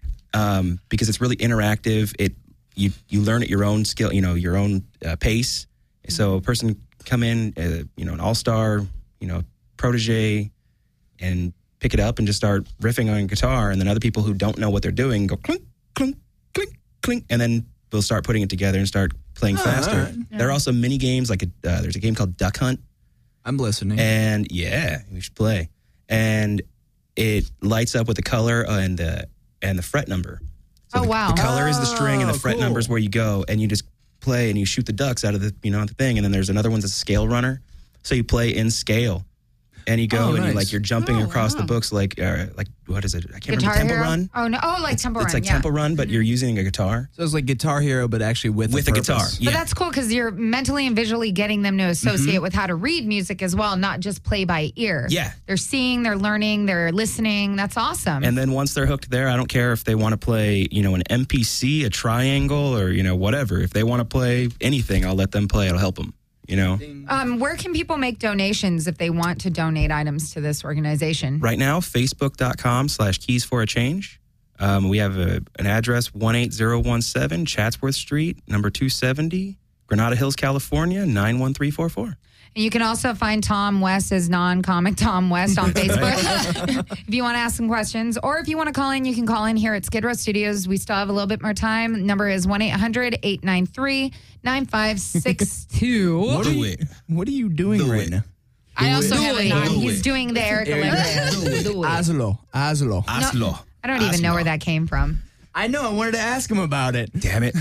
um, because it's really interactive. It you you learn at your own skill, you know, your own uh, pace. So a person can come in, uh, you know, an all-star, you know, protege, and pick it up and just start riffing on guitar, and then other people who don't know what they're doing go clink, clink, clink, clink, and then we'll start putting it together and start playing faster. all right. There are also mini games like a, uh, there's a game called Duck Hunt. I'm listening. And yeah, we should play. And it lights up with the color uh, and the and the fret number. So Oh, the, wow. The color is the string, and the Oh, fret cool. number is where you go, and you just play and you shoot the ducks out of the you know the thing. And then there's another one that's a scale runner, so you play in scale, and you go Oh, and you nice. like you're jumping Oh, across wow. the books like uh, like what is it? I can't Guitar remember Temple Hero? Run. Oh, no. Oh, like Temple It's Run. like yeah. Temple Run, but you're using a guitar so it's like Guitar Hero, but actually with with a, a purpose. guitar. But Yeah. that's cool because you're mentally and visually getting them to associate with how to read music as well, not just play by ear. Yeah. They're seeing, they're learning, they're listening. That's awesome. And then once they're hooked there, I don't care if they want to play, you know, an M P C, a triangle, or, you know, whatever. If they want to play anything, I'll let them play. It'll help them, you know. um, where can people make donations if they want to donate items to this organization? Right now, facebook.com slash keys for a change. Um, we have a, an address, one eight zero one seven Chatsworth Street, number two seventy, Granada Hills, California, nine one three four four. And you can also find Tom West as non-comic Tom West on Facebook if you want to ask some questions. Or if you want to call in, you can call in here at Skid Row Studios. We still have a little bit more time. Number is one eight hundred eight nine three nine five six two. What are, Do you, it. what are you doing Do right it. now? I also Do have it. a non. He's doing the Eric Allegro. Do it. Aslo, Aslo. Aslo. I don't even know where that came from. I know. I wanted to ask him about it. Damn it.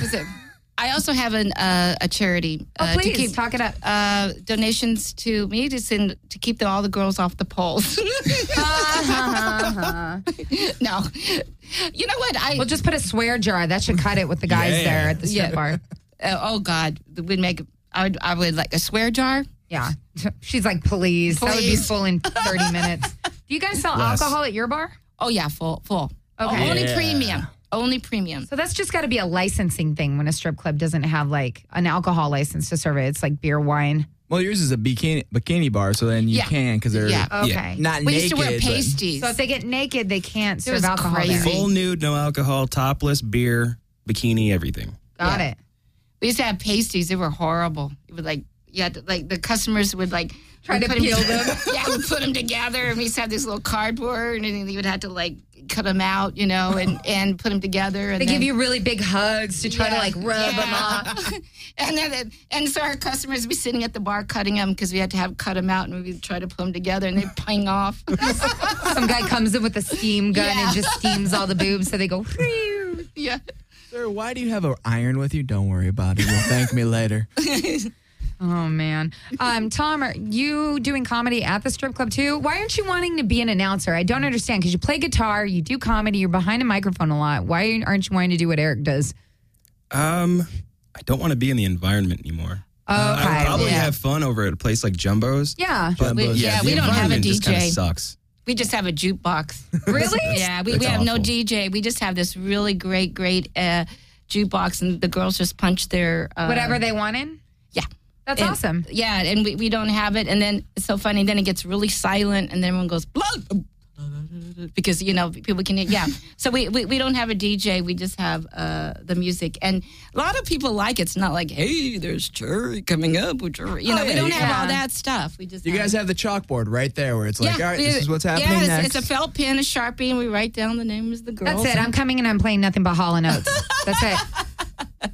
I also have an, uh, a charity. Oh, uh, please, to keep, talk it up. Uh, donations to me to send to keep the, all the girls off the poles. No, you know what? I We'll just put a swear jar. That should cut it with the guys Yeah. there at the strip Yeah. bar. uh, oh God, we'd make. I would. I would like a swear jar. Yeah. She's like, please. That would be Please. full in thirty minutes. Do you guys sell Less. alcohol at your bar? Oh yeah, full, full. Okay. Only Yeah. premium. Only premium. So that's just got to be a licensing thing when a strip club doesn't have like an alcohol license to serve it. It's like beer, wine. Well, yours is a bikini bikini bar, so then you Yeah. can because they're Yeah. Okay. not We naked. used to wear but- pasties. So if they get naked, they can't It serve was alcohol crazy. there. Full nude, no alcohol, topless, beer, bikini, everything. Got Yeah. it. We used to have pasties. They were horrible. It would like, yeah, like the customers would like Try we'd to put 'em peel to- them. Yeah, we put them together, and we used to have this little cardboard, and then you would have to like cut them out, you know, and and put them together. And They then, give you really big hugs to try to Yeah. like rub them Yeah. off. and then and so our customers would be sitting at the bar cutting them because we had to have cut them out, and we would try to put them together, and they'd ping off. Some guy comes in with a steam gun Yeah. and just steams all the boobs so they go, "Phew." Yeah. Sir, why do you have an iron with you? Don't worry about it. You'll thank me later. Oh, man. Um, Tom, are you doing comedy at the strip club, too? Why aren't you wanting to be an announcer? I don't understand, because you play guitar, you do comedy, you're behind a microphone a lot. Why aren't you wanting to do what Eric does? Um, I don't want to be in the environment anymore. Okay. I would probably yeah. have fun over at a place like Jumbo's. Yeah. But We- yeah, the we don't have a environment just D J. kinda sucks. We just have a jukebox. Really? Yeah, we, That's we have no awful. D J. We just have this really great, great uh, jukebox, and the girls just punch their uh, Whatever they want in? Yeah, That's And- awesome. Yeah, and we, we don't have it, and then it's so funny. Then it gets really silent, and then everyone goes blood because you know people can. Yeah, so we, we, we don't have a D J. We just have uh, the music, and a lot of people like it. It's not like, hey, there's Cherry coming up with Cherry. You know, Oh, we yeah, don't yeah. have all that stuff. We just You guys have the chalkboard right there where it's like, all right, we- this is what's happening yeah, it's, next. it's a felt pen, a Sharpie, and we write down the names of the girls. That's it. I'm coming and I'm playing nothing but Hall and Oates. That's it.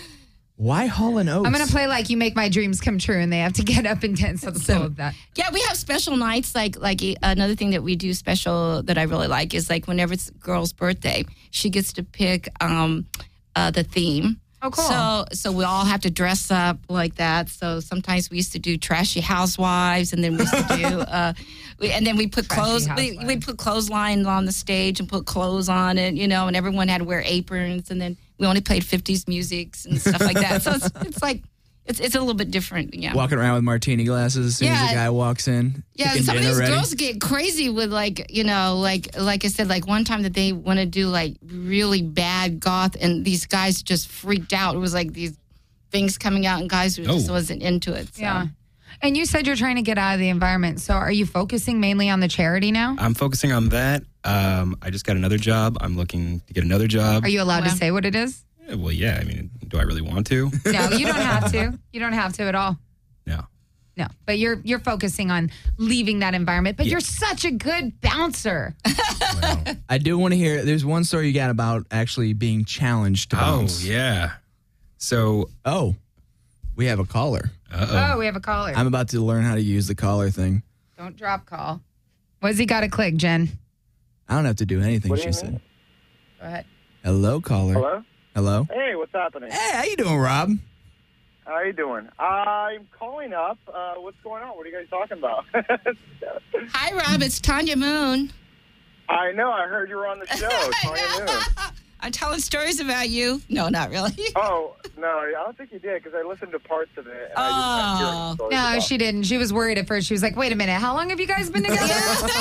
Why Hall and Oates? I'm going to play like You Make My Dreams Come True, and they have to get up and dance to the flow of that. Yeah, we have special nights. Like like e- another thing that we do special that I really like is like whenever it's a girl's birthday, she gets to pick um, uh, the theme. Oh, cool. So so we all have to dress up like that. So sometimes we used to do trashy housewives, and then we used to do, uh, we, and then we put Trashy clothes. We housewives. we put clothesline on the stage and put clothes on it, you know, and everyone had to wear aprons, and then we only played fifties musics and stuff like that. So it's, it's like it's it's a little bit different. Yeah. Walking around with martini glasses as soon as Yeah. the guy walks in. Yeah, Cooking some of dinner these ready. girls get crazy with like, you know, like like I said, like one time that they want to do like really bad goth, and these guys just freaked out. It was like these things coming out, and guys who just Oh. wasn't into it. So. Yeah. And you said you're trying to get out of the environment. So are you focusing mainly on the charity now? I'm focusing on that. Um, I just got another job. I'm looking to get another job. Are you allowed to Well- say what it is? Yeah, well, yeah. I mean, do I really want to? No, you don't have to. You don't have to at all. No. No, but you're you're focusing on leaving that environment. But Yeah. you're such a good bouncer. I do want to hear. There's one story you got about actually being challenged to Oh, bounce. yeah. So, Oh, we have a caller. uh-oh. Oh, we have a caller. I'm about to learn how to use the caller thing. Don't drop call. What's he got to click, Jen? I don't have to do anything. What do She you said. mean? Go ahead. Hello, caller. Hello? Hello. Hey, what's happening? Hey, how you doing, Rob? How you doing? I'm calling up. Uh, what's going on? What are you guys talking about? Hi, Rob. It's Tanya Moon. I know. I heard you were on the show. Tanya Moon. I'm telling stories about you. No, not really. Oh, no, I don't think you did because I listened to parts of it. And I just kept hearing Oh. stories No, about she didn't. She was worried at first. She was like, wait a minute. How long have you guys been together?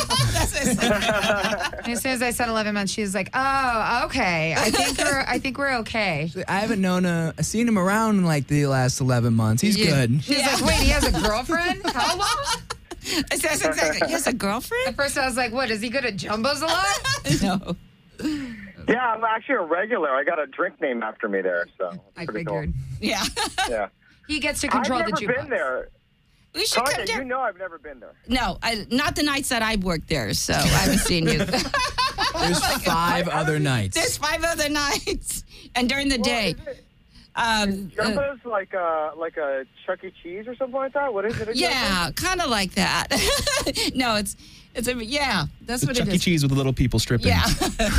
And as soon as I said eleven months, she was like, oh, okay. I think we're, I think we're okay. I haven't known a, I've seen him around in like the last eleven months. He's Yeah. good. She was like, wait, he has a girlfriend? How long? That's exactly. He has a girlfriend? At first I was like, what, is he good at jumbos a lot? No. Yeah, I'm actually a regular. I got a drink named after me there, so it's I pretty figured. Yeah. Cool. Yeah. He gets to control I've the never jukebox. been there. We should come Tanya, down. you know I've never been there. No, I, not the nights that I've worked there, so I haven't seen you. There's five other nights. There's five other nights, and during the Well, day. is it- Um, uh, Jumbo's like a, like a Chuck E. Cheese or something like that? What is it exactly? yeah, kind of like that. No, it's it's a yeah. That's The what Chuck it E. is. Cheese with the little people stripping. Yeah.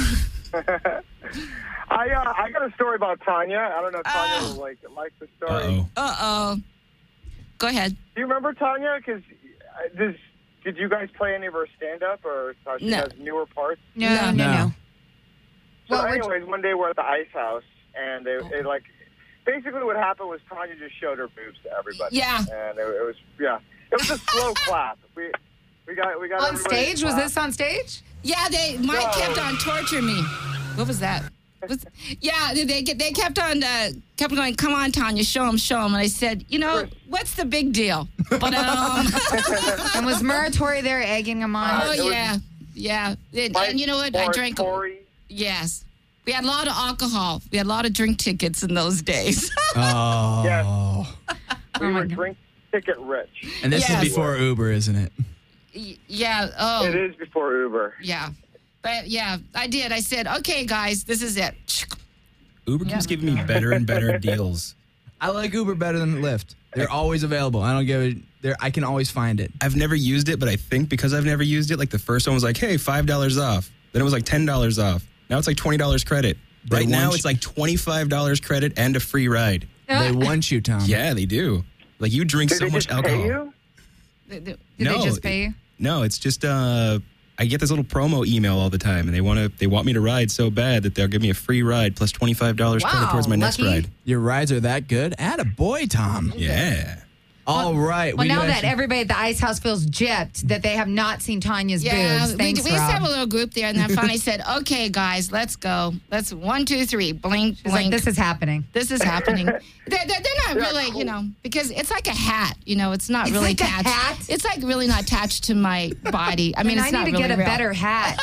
I uh, I got a story about Tanya. I don't know if Tanya Oh. will like like the story. Uh-oh. Uh oh. Go ahead. Do you remember Tanya? Because does did you guys play any of her stand up or how she No. has newer parts? No, no, No. no. No. So, Well, we're- anyways, one day we're at the Ice House, and it, it like basically what happened was Tanya just showed her boobs to everybody. Yeah. and it, it was yeah, it was a slow clap. We we got we got On everybody to stage? Was clap. this on stage? Yeah, they Mike No. kept on torturing me. What was that? Was, yeah, they they they kept on uh, kept going. Come on, Tanya, show them, show them. And I said, you know, what's the big deal? But um, And was Muratori there egging him on? oh it was- yeah, yeah. And, Mike, and you know what? I Morris, drank. Corey. Yes, we had a lot of alcohol. We had a lot of drink tickets in those days. Oh. Yes. We Oh my were God. drink ticket rich. And this Yes. is before Uber, isn't it? Y- yeah. Oh. It is before Uber. Yeah. But yeah, I did. I said, okay, guys, this is it. Uber keeps giving me better and better deals. I like Uber better than Lyft. They're always available. I don't give it. There, I can always find it. I've never used it, but I think because I've never used it, like the first one was like, hey, five dollars off. Then it was like ten dollars off. Now it's like twenty dollars credit. They Right now want it's you- like twenty-five dollars credit and a free ride. They want you, Tom. Yeah, they do. Like you drink Did so they much just alcohol. pay you? Did No, they just pay you? No, it's just uh, I get this little promo email all the time, and they want to they want me to ride so bad that they'll give me a free ride plus twenty five dollars credit Wow, towards my next lucky. ride. Your rides are that good? Atta boy, Tom. Yeah. All right. Well, we now do that actually- everybody at the Ice House feels gypped that they have not seen Tanya's Yeah, boobs. we, Thanks, we used to Rob. have a little group there, and then finally said, "Okay, guys, let's go. Let's one, two, three, blink, She's like, blink. this is happening. This is happening." they're, they're, they're not really, you know, because it's like a hat. You know, it's not It's really like a attached. hat? It's like really not attached to my body. I mean, And it's I not need to really get a real. better hat.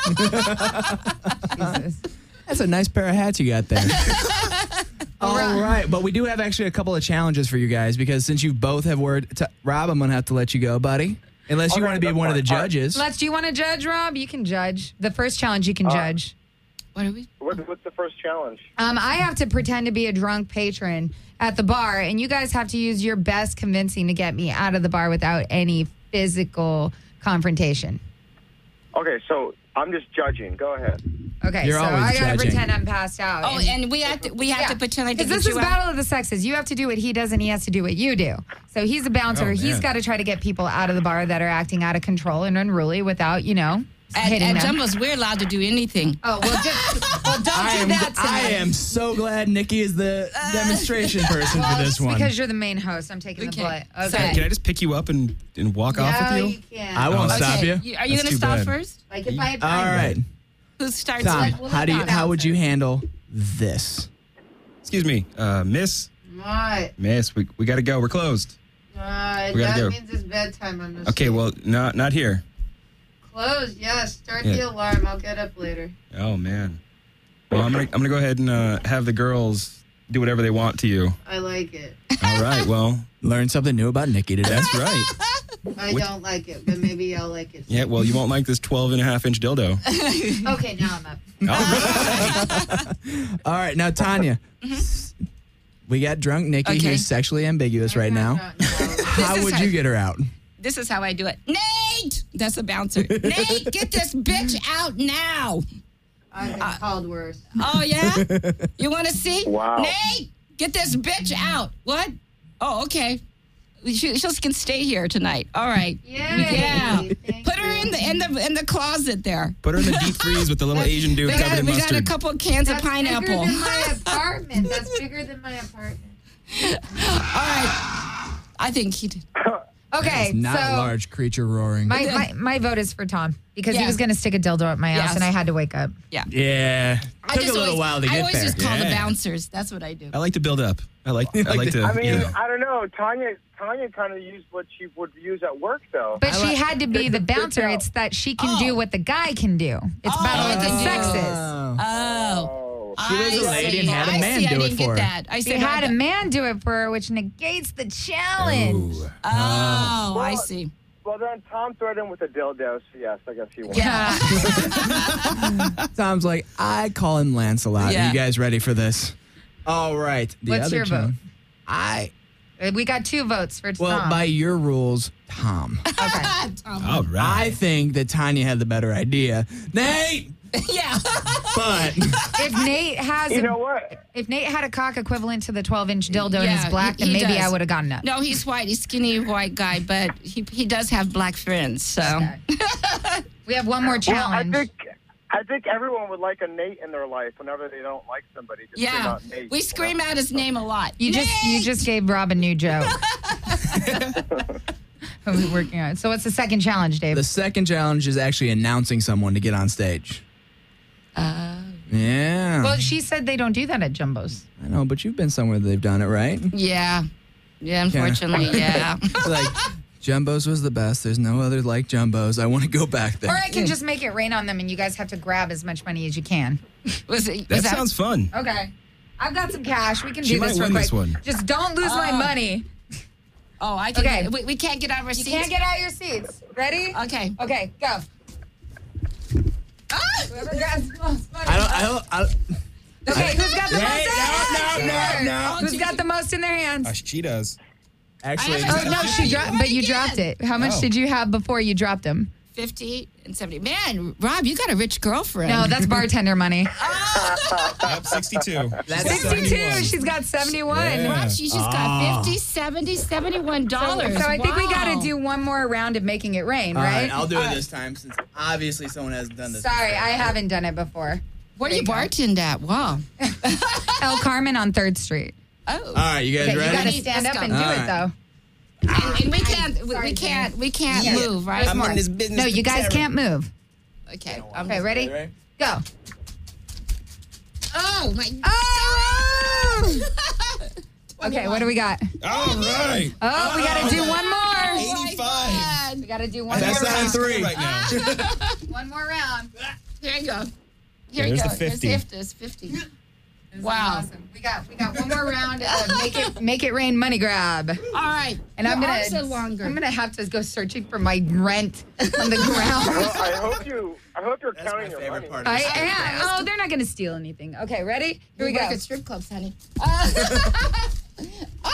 Jesus. That's a nice pair of hats you got there. All right, but we do have actually a couple of challenges for you guys because since you both have word, t- Rob, I'm gonna have to let you go, buddy. Unless you Okay, want to be that's one of the fine. All right. judges. Let's. Do you want to judge, Rob? You can judge. The first challenge you can judge. What are we? What, what's the first challenge? Um, I have to pretend to be a drunk patron at the bar, and you guys have to use your best convincing to get me out of the bar without any physical confrontation. Okay, so I'm just judging. Go ahead. Okay, You're so always I gotta judging. pretend I'm passed out. Oh, and we have to we have to pretend like to because get this is you out. battle of the sexes. You have to do what he does, and he has to do what you do. So he's a bouncer. Oh, He's man. got to try to get people out of the bar that are acting out of control and unruly without, you know, At, hitting at them. Jumbo's, we're allowed to do anything. Oh well, just, well, don't I do am, that to I me. am so glad Nikki is the demonstration person Well, for this just one. because you're the main host, I'm taking Okay. the bullet. So- Okay. Can I just pick you up and, and walk off No, with you? you can't. I won't Oh, stop Okay, you. you- Are you That's going to too stop bad. first? Like if I had All time. right, Who starts? Tom. it? we'll How let do you? Tom How would answer. you handle this? Excuse me, uh, Miss. What? Miss, we, we got to go. We're closed. Uh, We gotta that go. means it's bedtime. I'm gonna Okay, sleep. well, not not here. Close. Yes. Start Yeah. the alarm. I'll get up later. Oh man. Well, I'm gonna I'm gonna go ahead and uh, have the girls do whatever they want to you. I like it. All right. Well, Learn something new about Nikki today. that's right. I What- don't like it, but maybe I'll like it. Yeah. Well, you won't like this twelve and a half inch dildo. Okay, now I'm up. All right, now Tanya, we got drunk Nikki Okay. who's sexually ambiguous right now. How is would how- you get her out? This is how I do it. Nate! That's the bouncer. Nate, get this bitch out now. I've been Uh, called worse. Oh, yeah? You want to see? Wow. Nate, get this bitch out. What? Oh, okay. She, she can stay here tonight. All right. Yay. Yeah. Thank Put her you. in the in the in the closet there. Put her in the deep freeze with the little Asian dude We covered got in we got a mustard. couple cans That's of pineapple. bigger than my apartment. That's bigger than my apartment. All right. I think he did. Okay, Not so a large creature roaring. my, my my vote is for Tom because he Yeah. was going to stick a dildo up my ass Yes. and I had to wake up. Yeah. yeah, I took a just little always, while to I get always there. just call the Yeah. bouncers. That's what I do. I like to build up. I like I like to. I mean, you know. I don't know. Tanya, Tanya kind of used what she would use at work, though. But she had to be the bouncer. out. It's that she can Oh. do what the guy can do. It's Oh, battle of I the can do- sexes. Oh. Oh. Oh. She was a I lady and see. had a I man see. do I it didn't for her. get that. I She said had I- a man do it for her, which negates the challenge. Ooh. Oh, I see. Well, then Tom threatened with a dildo, so yes, I guess he won. Yeah. Tom's like, I call him Lancelot. Yeah. Are you guys ready for this? All right. The What's other your challenge- vote? I We got two votes for well, Tom. by your rules, Tom. okay. All right. I think that Tanya had the better idea. Nate, Yeah. but If Nate has, You a, know what? if Nate had a cock equivalent to the twelve inch dildo and Yeah, is black, he- then he maybe does. I would have gotten up. No, he's white. He's skinny white guy, but he he does have black friends. So We have one more Well, I challenge. think I think everyone would like a Nate in their life whenever they don't like somebody. Just scream yeah, out Nate, we you scream know? out his name a lot. you just you just gave Rob a new joke. We're working on it. So what's the second challenge, Dave? the second challenge is actually announcing someone to get on stage. Uh, Yeah. Well, she said they don't do that at Jumbo's. I know, but you've been somewhere that they've done it, right? yeah, yeah. Unfortunately, yeah. Like, Jumbo's was the best. There's no other like Jumbo's. I want to go back there. Or I can just make it rain on them and you guys have to grab as much money as you can. Was it? that was sounds fun. Okay. I've got some cash. We can She do this might for win quick. this one. Just don't lose my Oh. money. Oh, I can. Okay. We, we can't get out of our You seats. can't get out your seats. Ready? Okay. Okay, go. Whoever grabs the most money. I don't. I don't. I don't Okay, who's got the most? Hey, no, no, no, no. Who's got the most in their hands? Uh, she does. actually, I Oh no, she dropped. But you dropped it. How much Oh. did you have before you dropped them? fifty and seventy. Man, Rob, you got a rich girlfriend. No, that's bartender money. Yep, sixty-two. That's sixty-two. She's got seventy-one. Yeah. Wow, she's just got fifty, seventy, seventy-one dollars. So I think we got Wow. to do one more round of making it rain, All right? right, I'll do it this time since obviously someone hasn't done this. Sorry, I haven't done it before. Where you bartended at? Wow. El Carmen on third Street. Oh. All right, you guys Okay, you ready? got to Ready? stand Let's up go. and do All it, right. though. And, and we can't, we, Sorry, we can't, Jen. we can't Yeah. move, right? I'm on this business. No, you guys for can't move. Okay. I'm, Okay, ready? Ready? Go. Oh my. Oh! Okay, what do we got? All right. Oh, we got to do one more. eighty-five. We got to do one That's more on round. three. right now. One more round. Here you go. Here Yeah, you there's go. the fifty. There's fifty. There's fifty. This is Wow. awesome. We got we got one more round of make it make it rain money grab. All right. And I'm Your gonna arms are longer. I'm gonna have to go searching for my rent on the ground. Well, I hope you. I hope you're That's counting my your favorite money. part of I this. am. Oh, they're not gonna steal anything. Okay, ready? Here we work go. at strip clubs, honey. Uh, ah!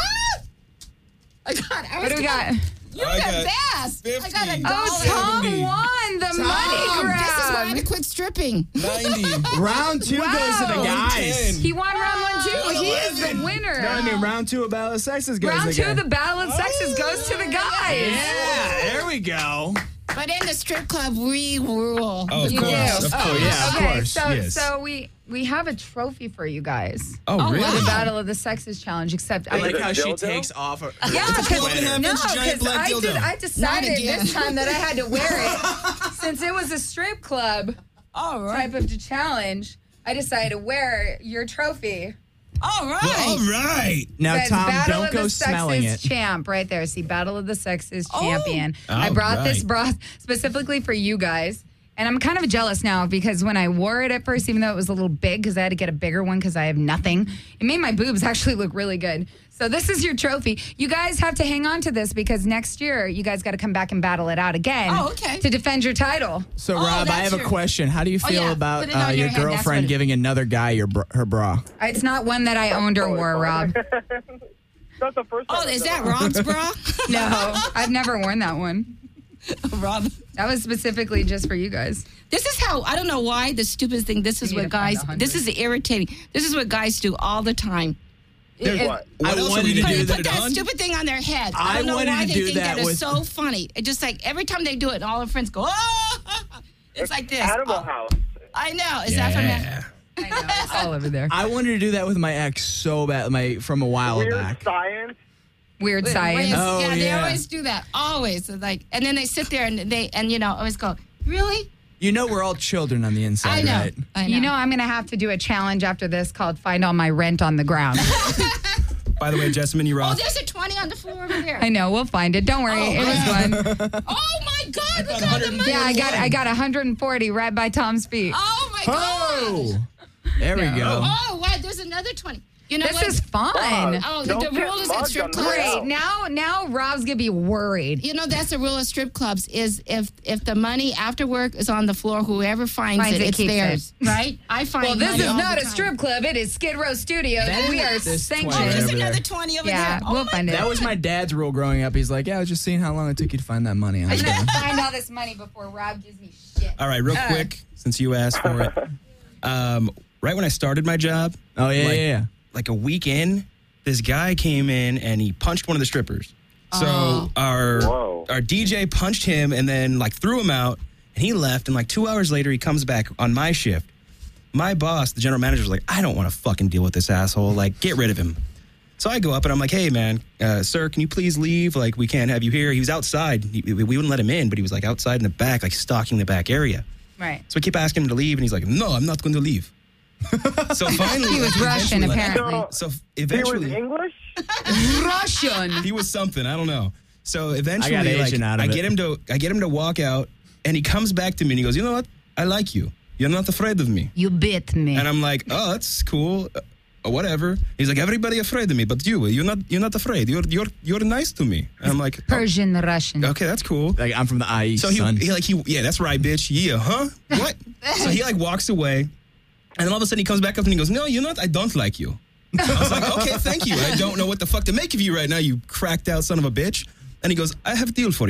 I got. I What was do we gonna- got? You're I the got best. I got a fifty. dollar. Oh, Tom seventy. won the money Tom, grab. This is why I had to quit stripping. ninety. Round two goes to the Wow. guys. He won round one too. He is the winner. No, I mean round two of Battle of Sexes goes round to two the of guys. the Battle of Sexes goes to the guys. Yeah, there we go. But in the strip club, we rule. Oh, of You course. do. Of Oh, course. yeah, of Okay, course. so yes. so we we have a trophy for you guys. Oh, Oh, really? wow. The Battle of the Sexes challenge, except I I like it a how she dildo? takes off her. Yeah, It's a because twelve and a half no, inch giant because black I, dildo. did, I Not decided again. this time that I had to wear it since it was a strip club All right. type of challenge. I decided to wear your trophy. All right. Well, all right. Now, Says Tom, Battle don't of go the smelling Sexes it. champ right there. See, Battle of the Sexes Oh. champion. I All brought this right. bra specifically for you guys. And I'm kind of jealous now because when I wore it at first, even though it was a little big because I had to get a bigger one because I have nothing, it made my boobs actually look really good. So this is your trophy. You guys have to hang on to this because next year you guys got to come back and battle it out again Oh, okay. to defend your title. So, Oh, Rob, I that's have a your- question. How do you Oh, feel yeah. about Put it uh, on your your head. That's what girlfriend it- giving another guy your br- her bra? It's not one that I owned or wore, Rob. That's the first time. Oh, I've is done that Rob's bra? No, I've never worn that one. Rob. That was specifically just for you guys. This is how, I don't know why, the stupidest thing, this is You need what to find guys, a hundred. this is irritating. This is what guys do all the time. Do It- what? What I else are wanted we to gonna do Put, Put put it that on? stupid thing on their head. I I don't know wanted why to they do think that that is with- so funny. It's just like every time they do it, all their friends go, oh, it's like this. Animal Oh, House. I know. Is that from Yeah. I know, it's all over there. I wanted to do that with my ex so bad, my from a while Weird back. science. Weird Wait, science. wait, Oh, yeah, they yeah. always do that. Always. It's like, and then they sit there and they, and you know, always go, really? You know, we're all children on the inside, I know. right? I know. You know, I'm going to have to do a challenge after this called Find All My Rent on the Ground. By the way, Jessamine, you Oh, rock. there's a twenty on the floor over there. I know, we'll find it. Don't worry. Oh, it was fun. Oh my God, look at the money. Yeah, I got I got one hundred forty right by Tom's feet. Oh my God. Oh, there we go. Oh, wow, there's another twenty. You know This what? is fun. Oh, the, Don't the get rule is mugged at strip on the clubs. way Great. out. Now now Rob's going to be worried. You know, that's the rule of strip clubs is if if the money after work is on the floor, whoever finds, Finds it, it, it's keeps theirs. Right? I find Well, this money is all not the a time. strip club. It is Skid Row Studios. That We is- are this sanctioned. Oh, twenty there's over there. another twenty over Yeah, there. Oh, we'll my find it. That was my dad's rule growing up. He's like, yeah, I was just seeing how long it took you to find that money. I was I'm done. going to find all this money before Rob gives me shit. All right, real quick, since you asked for it. Um, right when I started my job, Oh, yeah, like, yeah, yeah. like a week in, this guy came in and he punched one of the strippers. So Oh. our Whoa. our D J punched him and then like threw him out, and he left. And like two hours later, he comes back on my shift. My boss, the general manager, was like, "I don't want to fucking deal with this asshole. Like, get rid of him." So I go up and I'm like, "Hey, man, uh, sir, can you please leave? Like, we can't have you here." He was outside. He, we wouldn't let him in, but he was like outside in the back, like stalking the back area. Right. So I keep asking him to leave, and he's like, "No, I'm not going to leave." So finally, He was like, Russian, eventually- apparently. So f- He was eventually, English? Russian. he was something. I don't know. So eventually, I got like, Asian out of I it. get him to I get him to walk out, and he comes back to me and he goes, "You know what? I like you. You're not afraid of me." You bit me. And I'm like, "Oh, that's cool. Uh, whatever." He's like, "Everybody afraid of me, but you, you're not. You're not afraid. You're you're you're nice to me." And I'm like, oh, Persian Russian. "Okay, that's cool." Like, I'm from the I E, So he, son. he like he yeah, that's right, bitch. Yeah, huh? What? So he like walks away, and then all of a sudden he comes back up and he goes, "No, you're not. I don't like you." I was like, "Okay, thank you. I don't know what the fuck to make of you right now, you cracked out son of a bitch." And he goes, "I have a deal for you.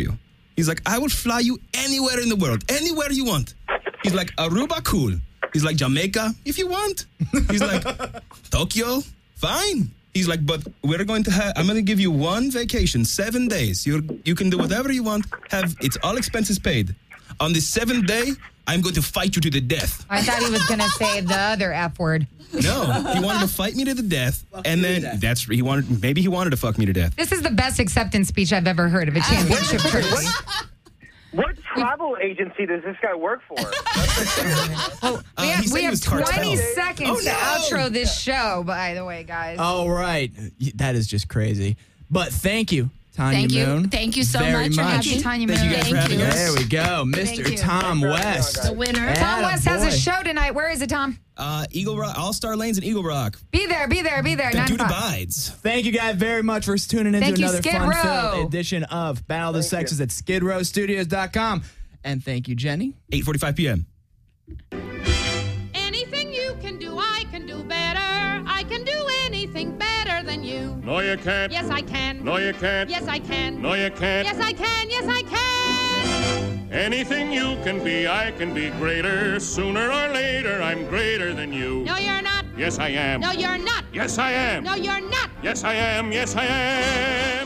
He's like, I will fly you anywhere in the world, anywhere you want. He's like, Aruba, cool. He's like, Jamaica, if you want. He's like, Tokyo, fine. He's like, but we're going to have, I'm going to give you one vacation, seven days. You you can do whatever you want. Have it's all expenses paid. On the seventh day, I'm going to fight you to the death. I thought he was going to say the other F word. No, he wanted to fight me to the death, and then that's he wanted. Maybe he wanted to fuck me to death. This is the best acceptance speech I've ever heard of a championship trophy. What travel agency does this guy work for? Oh, we Uh, he have, said we he have was cartel. twenty seconds Oh, to no. outro this show, by the way, guys. All right. That is just crazy. But thank you, Tanya Thank you. Moon. Thank you so very much for Thank having you, me. Tanya Thank Moon. you guys for Thank having you. us. There we go. Thank Mister you. Tom West. The winner. Tom West has a Attaboy. show tonight. Where is it, Tom? Uh, Eagle Rock, All Star Lanes in Eagle Rock. Be there, be there, be there. The nine dude o'clock. abides. Thank you guys very much for tuning in Thank to you, another Skid Row. fun-filled edition of Battle of the Thank Sexes at skid row studios dot com. And thank you, Jenny. eight forty-five p.m. Anything you can do, I can do better. I can do anything better than you. No, you can't. Yes, I can. No, you can't. Yes, I can. No, you can't. Yes, I can. Yes, I can. Anything you can be, I can be greater. Sooner or later, I'm greater than you. No, you're not. Yes, I am. No, you're not. Yes, I am. No, you're not. Yes, I am. Yes, I am.